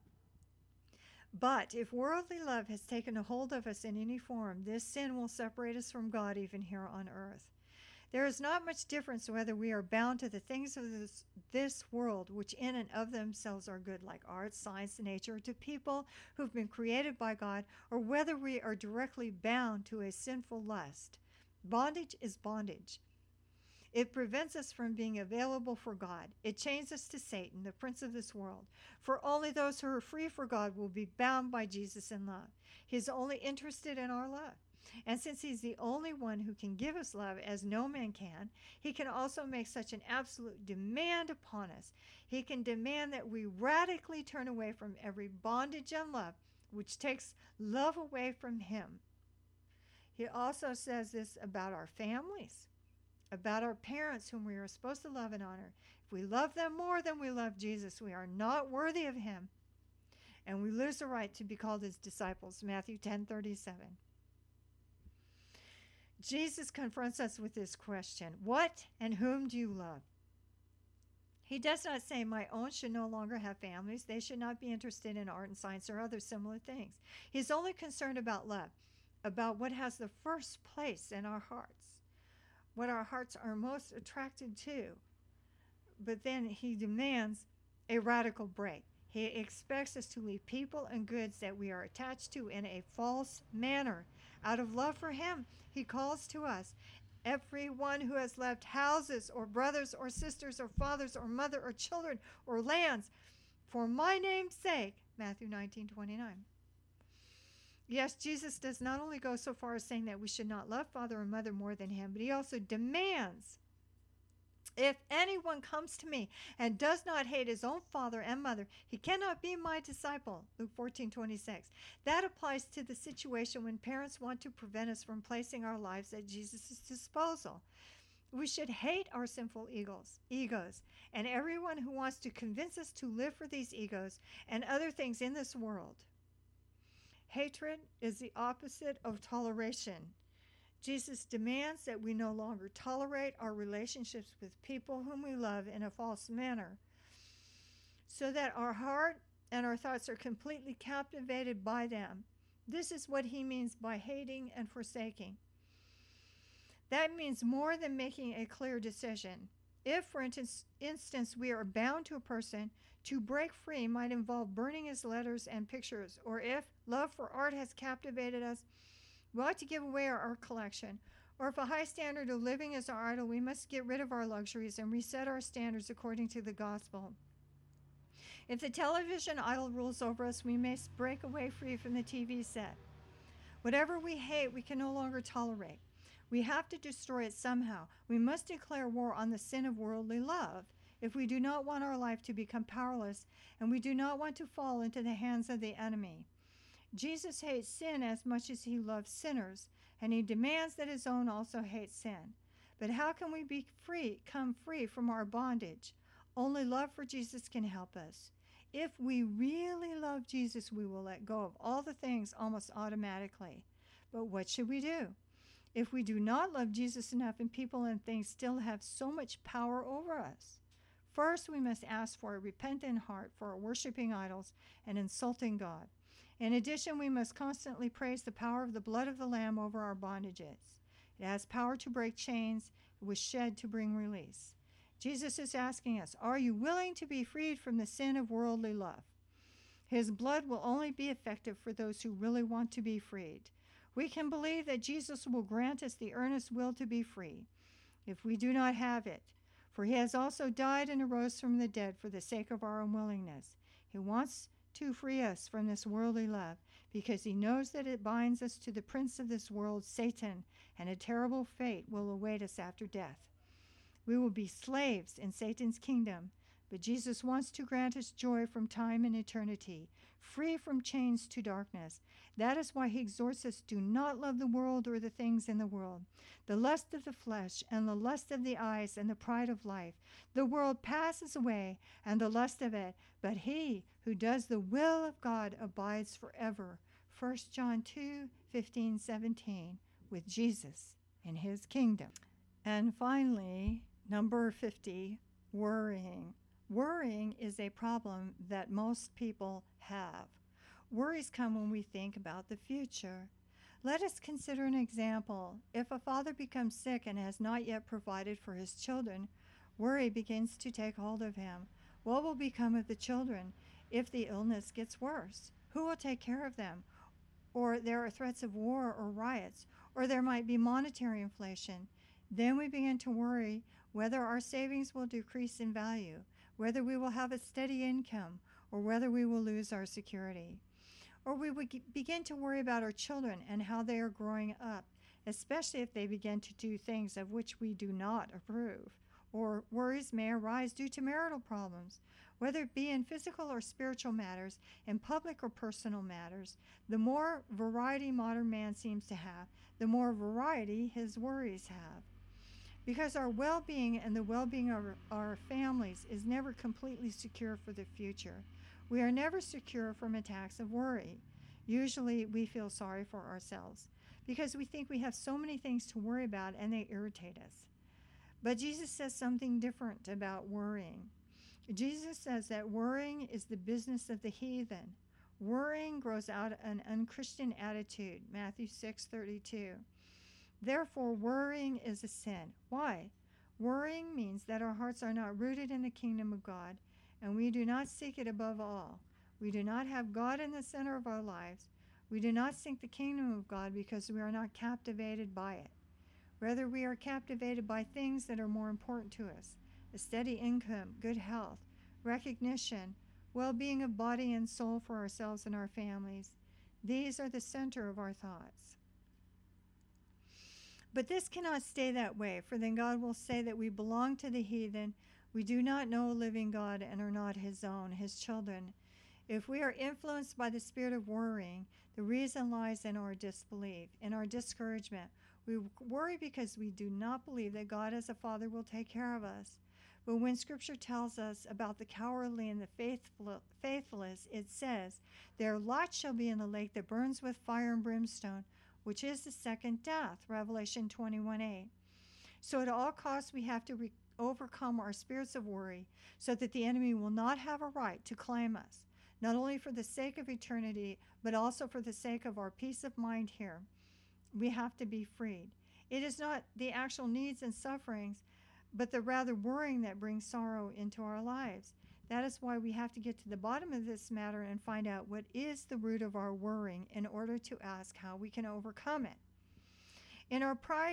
But if worldly love has taken a hold of us in any form, this sin will separate us from God even here on earth. There is not much difference whether we are bound to the things of this, this world, which in and of themselves are good, like art, science, and nature, to people who've been created by God, or whether we are directly bound to a sinful lust. Bondage is bondage. It prevents us from being available for God. It chains us to Satan, the prince of this world. For only those who are free for God will be bound by Jesus in love. He is only interested in our love. And since he's the only one who can give us love as no man can, he can also make such an absolute demand upon us. He can demand that we radically turn away from every bondage and love, which takes love away from him. He also says this about our families, about our parents whom we are supposed to love and honor. If we love them more than we love Jesus, we are not worthy of him, and we lose the right to be called his disciples. Matthew ten thirty-seven. Jesus confronts us with this question: what and whom do you love? He does not say, my own should no longer have families. They should not be interested in art and science or other similar things. He's only concerned about love, about what has the first place in our hearts, what our hearts are most attracted to. But then he demands a radical break. He expects us to leave people and goods that we are attached to in a false manner. Out of love for him, he calls to us, everyone who has left houses or brothers or sisters or fathers or mother or children or lands for my name's sake, Matthew nineteen twenty-nine. Yes, Jesus does not only go so far as saying that we should not love father and mother more than him, but he also demands, if anyone comes to me and does not hate his own father and mother, he cannot be my disciple. Luke fourteen twenty-six. That applies to the situation when parents want to prevent us from placing our lives at Jesus' disposal. We should hate our sinful egos, egos, and everyone who wants to convince us to live for these egos and other things in this world. Hatred is the opposite of toleration. Jesus demands that we no longer tolerate our relationships with people whom we love in a false manner, so that our heart and our thoughts are completely captivated by them. This is what he means by hating and forsaking. That means more than making a clear decision. If, for instance, instance, we are bound to a person, to break free might involve burning his letters and pictures. Or if love for art has captivated us, we ought to give away our art collection. Or if a high standard of living is our idol, we must get rid of our luxuries and reset our standards according to the gospel. If the television idol rules over us, we may break away free from the T V set. Whatever we hate, we can no longer tolerate. We have to destroy it somehow. We must declare war on the sin of worldly love if we do not want our life to become powerless and we do not want to fall into the hands of the enemy. Jesus hates sin as much as he loves sinners, and he demands that his own also hate sin. But how can we be free, come free from our bondage? Only love for Jesus can help us. If we really love Jesus, we will let go of all the things almost automatically. But what should we do? If we do not love Jesus enough and people and things still have so much power over us, first we must ask for a repentant heart for worshiping idols and insulting God. In addition, we must constantly praise the power of the blood of the Lamb over our bondages. It has power to break chains. It was shed to bring release. Jesus is asking us, are you willing to be freed from the sin of worldly love? His blood will only be effective for those who really want to be freed. We can believe that Jesus will grant us the earnest will to be free if we do not have it. For he has also died and arose from the dead for the sake of our unwillingness. He wants to free us from this worldly love because he knows that it binds us to the prince of this world, Satan, and a terrible fate will await us after death. We will be slaves in Satan's kingdom, but Jesus wants to grant us joy from time and eternity, free from chains to darkness. That is why he exhorts us, do not love the world or the things in the world. The lust of the flesh and the lust of the eyes and the pride of life. The world passes away and the lust of it, but he who does the will of God abides forever. First John two, fifteen, seventeen, with Jesus in his kingdom. And finally, number fifty, worrying. Worrying is a problem that most people have. Worries come when we think about the future. Let us consider an example. If a father becomes sick and has not yet provided for his children, worry begins to take hold of him. What will become of the children if the illness gets worse? Who will take care of them? Or there are threats of war or riots, or there might be monetary inflation. Then we begin to worry whether our savings will decrease in value, whether we will have a steady income, or whether we will lose our security. Or we would begin to worry about our children and how they are growing up, especially if they begin to do things of which we do not approve. Or worries may arise due to marital problems, whether it be in physical or spiritual matters, in public or personal matters. The more variety modern man seems to have, the more variety his worries have. Because our well-being and the well-being of our families is never completely secure for the future. We are never secure from attacks of worry. Usually we feel sorry for ourselves because we think we have so many things to worry about and they irritate us. But Jesus says something different about worrying. Jesus says that worrying is the business of the heathen. Worrying grows out an unchristian attitude, Matthew six thirty-two. Therefore, worrying is a sin. Why? Worrying means that our hearts are not rooted in the kingdom of God, and we do not seek it above all. We do not have God in the center of our lives. We do not seek the kingdom of God because we are not captivated by it. Rather, we are captivated by things that are more important to us: a steady income, good health, recognition, well-being of body and soul for ourselves and our families. These are the center of our thoughts. But this cannot stay that way, for then God will say that we belong to the heathen, we do not know a living God, and are not his own, his children. If we are influenced by the spirit of worrying, the reason lies in our disbelief, in our discouragement. We worry because we do not believe that God as a Father will take care of us. But when Scripture tells us about the cowardly and the faithful, faithless, it says, their lot shall be in the lake that burns with fire and brimstone, which is the second death, Revelation twenty-one eight. So at all costs we have to re- overcome our spirits of worry so that the enemy will not have a right to claim us, not only for the sake of eternity, but also for the sake of our peace of mind here. We have to be freed. It is not the actual needs and sufferings but the rather worrying that brings sorrow into our lives. That is why we have to get to the bottom of this matter and find out what is the root of our worrying in order to ask how we can overcome it. In our pride,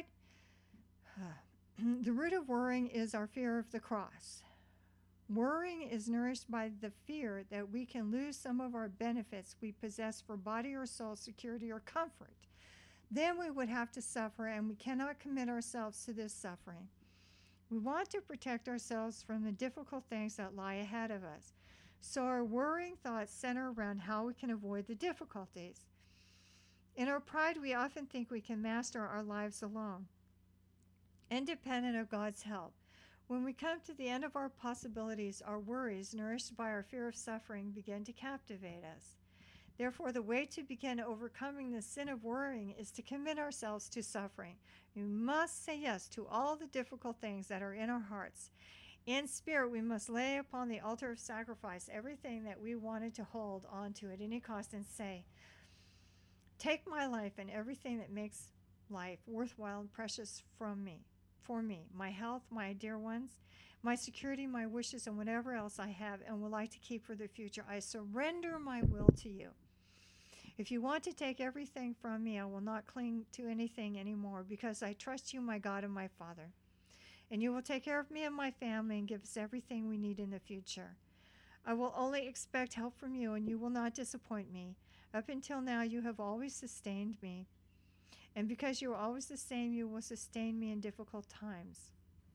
the root of worrying is our fear of the cross. Worrying is nourished by the fear that we can lose some of our benefits we possess for body or soul security or comfort. Then we would have to suffer, and we cannot commit ourselves to this suffering. We want to protect ourselves from the difficult things that lie ahead of us. So our worrying thoughts center around how we can avoid the difficulties. In our pride, we often think we can master our lives alone, independent of God's help. When we come to the end of our possibilities, our worries, nourished by our fear of suffering, begin to captivate us. Therefore, the way to begin overcoming the sin of worrying is to commit ourselves to suffering. We must say yes to all the difficult things that are in our hearts. In spirit, we must lay upon the altar of sacrifice everything that we wanted to hold onto at any cost and say, "Take my life and everything that makes life worthwhile and precious from me, for me, my health, my dear ones, my security, my wishes, and whatever else I have and would like to keep for the future. I surrender my will to you. If you want to take everything from me, I will not cling to anything anymore, because I trust you, my God and my Father. And you will take care of me and my family and give us everything we need in the future. I will only expect help from you, and you will not disappoint me. Up until now, you have always sustained me. And because you are always the same, you will sustain me in difficult times."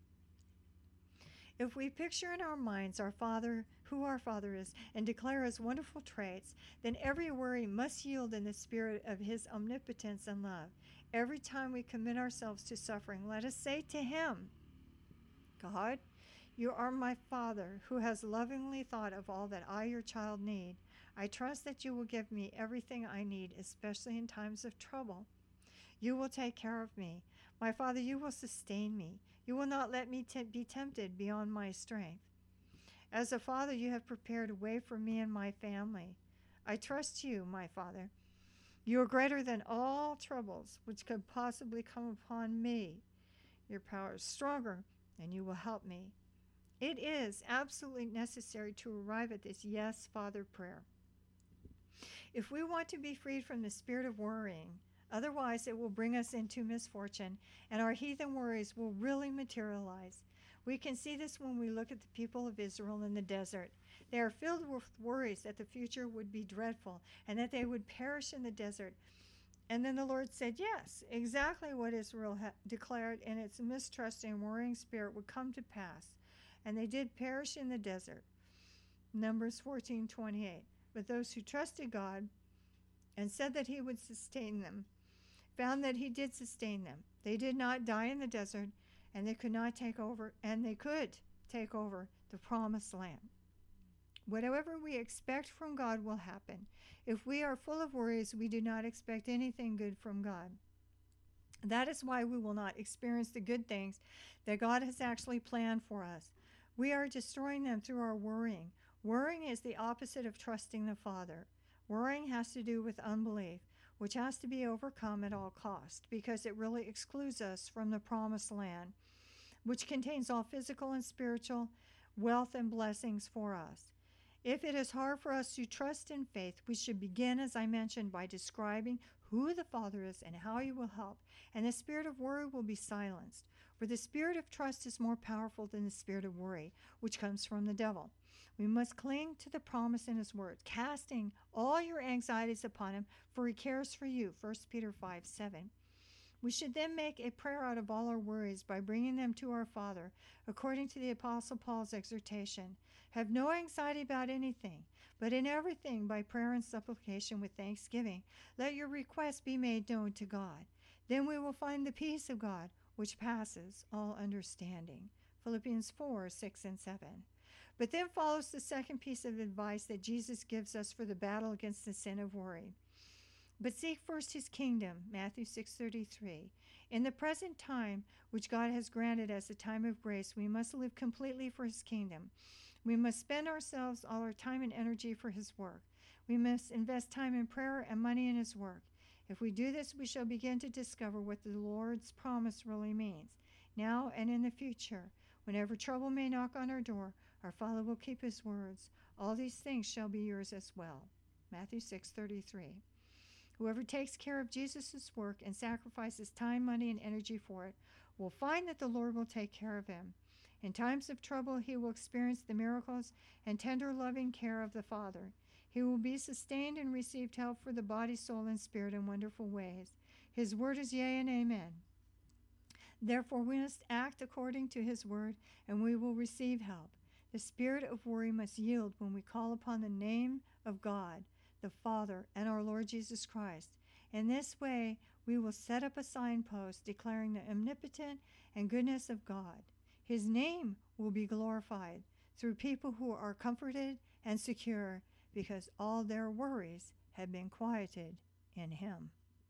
If we picture in our minds our Father, who our Father is, and declare his wonderful traits, then every worry must yield in the spirit of his omnipotence and love. Every time we commit ourselves to suffering, let us say to him, "God, you are my Father, who has lovingly thought of all that I, your child, need. I trust that you will give me everything I need, especially in times of trouble. You will take care of me. My Father, you will sustain me. You will not let me t- be tempted beyond my strength. As a father, you have prepared a way for me and my family. I trust you, my Father. You are greater than all troubles which could possibly come upon me. Your power is stronger, and you will help me." It is absolutely necessary to arrive at this "Yes, Father" prayer if we want to be freed from the spirit of worrying. Otherwise, it will bring us into misfortune, and our heathen worries will really materialize. We can see this when we look at the people of Israel in the desert. They are filled with worries that the future would be dreadful and that they would perish in the desert. And then the Lord said, yes, exactly what Israel ha- declared in its mistrusting and worrying spirit would come to pass. And they did perish in the desert. Numbers fourteen twenty-eight. But those who trusted God and said that he would sustain them found that he did sustain them. They did not die in the desert, and they could not take over, and they could take over the promised land. Whatever we expect from God will happen. If we are full of worries, we do not expect anything good from God. That is why we will not experience the good things that God has actually planned for us. We are destroying them through our worrying. Worrying is the opposite of trusting the Father. Worrying has to do with unbelief, which has to be overcome at all cost, because it really excludes us from the promised land, which contains all physical and spiritual wealth and blessings for us. If it is hard for us to trust in faith, we should begin, as I mentioned, by describing who the Father is and how he will help, and the spirit of worry will be silenced. For the spirit of trust is more powerful than the spirit of worry, which comes from the devil. We must cling to the promise in his word, casting all your anxieties upon him, for he cares for you, First Peter five seven. We should then make a prayer out of all our worries by bringing them to our Father, according to the Apostle Paul's exhortation. Have no anxiety about anything, but in everything by prayer and supplication with thanksgiving, let your requests be made known to God. Then we will find the peace of God, which passes all understanding. Philippians four six and seven. But then follows the second piece of advice that Jesus gives us for the battle against the sin of worry. But seek first his kingdom, Matthew six thirty-three. In the present time, which God has granted as a time of grace, we must live completely for his kingdom. We must spend ourselves, all our time and energy for his work. We must invest time in prayer and money in his work. If we do this, we shall begin to discover what the Lord's promise really means, now and in the future. Whenever trouble may knock on our door, our Father will keep his words. All these things shall be yours as well. Matthew six thirty-three. Whoever takes care of Jesus' work and sacrifices time, money, and energy for it will find that the Lord will take care of him. In times of trouble, he will experience the miracles and tender, loving care of the Father. He will be sustained and receive help for the body, soul, and spirit in wonderful ways. His word is yea and amen. Therefore, we must act according to his word, and we will receive help. The spirit of worry must yield when we call upon the name of God, the Father, and our Lord Jesus Christ. In this way, we will set up a signpost declaring the omnipotent and goodness of God. His name will be glorified through people who are comforted and secure because all their worries have been quieted in him.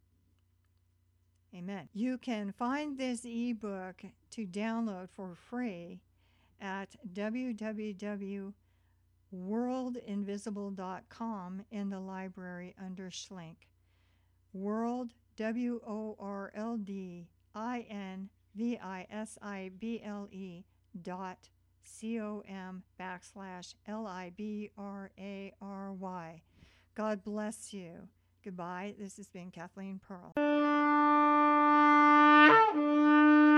Amen. You can find this ebook to download for free at w w w dot world invisible dot com in the library under Schlink. World, W O R L D I N V I S I B L E dot C-O-M backslash L I B R A R Y. God bless you. Goodbye. This has been Kathleen Pearl.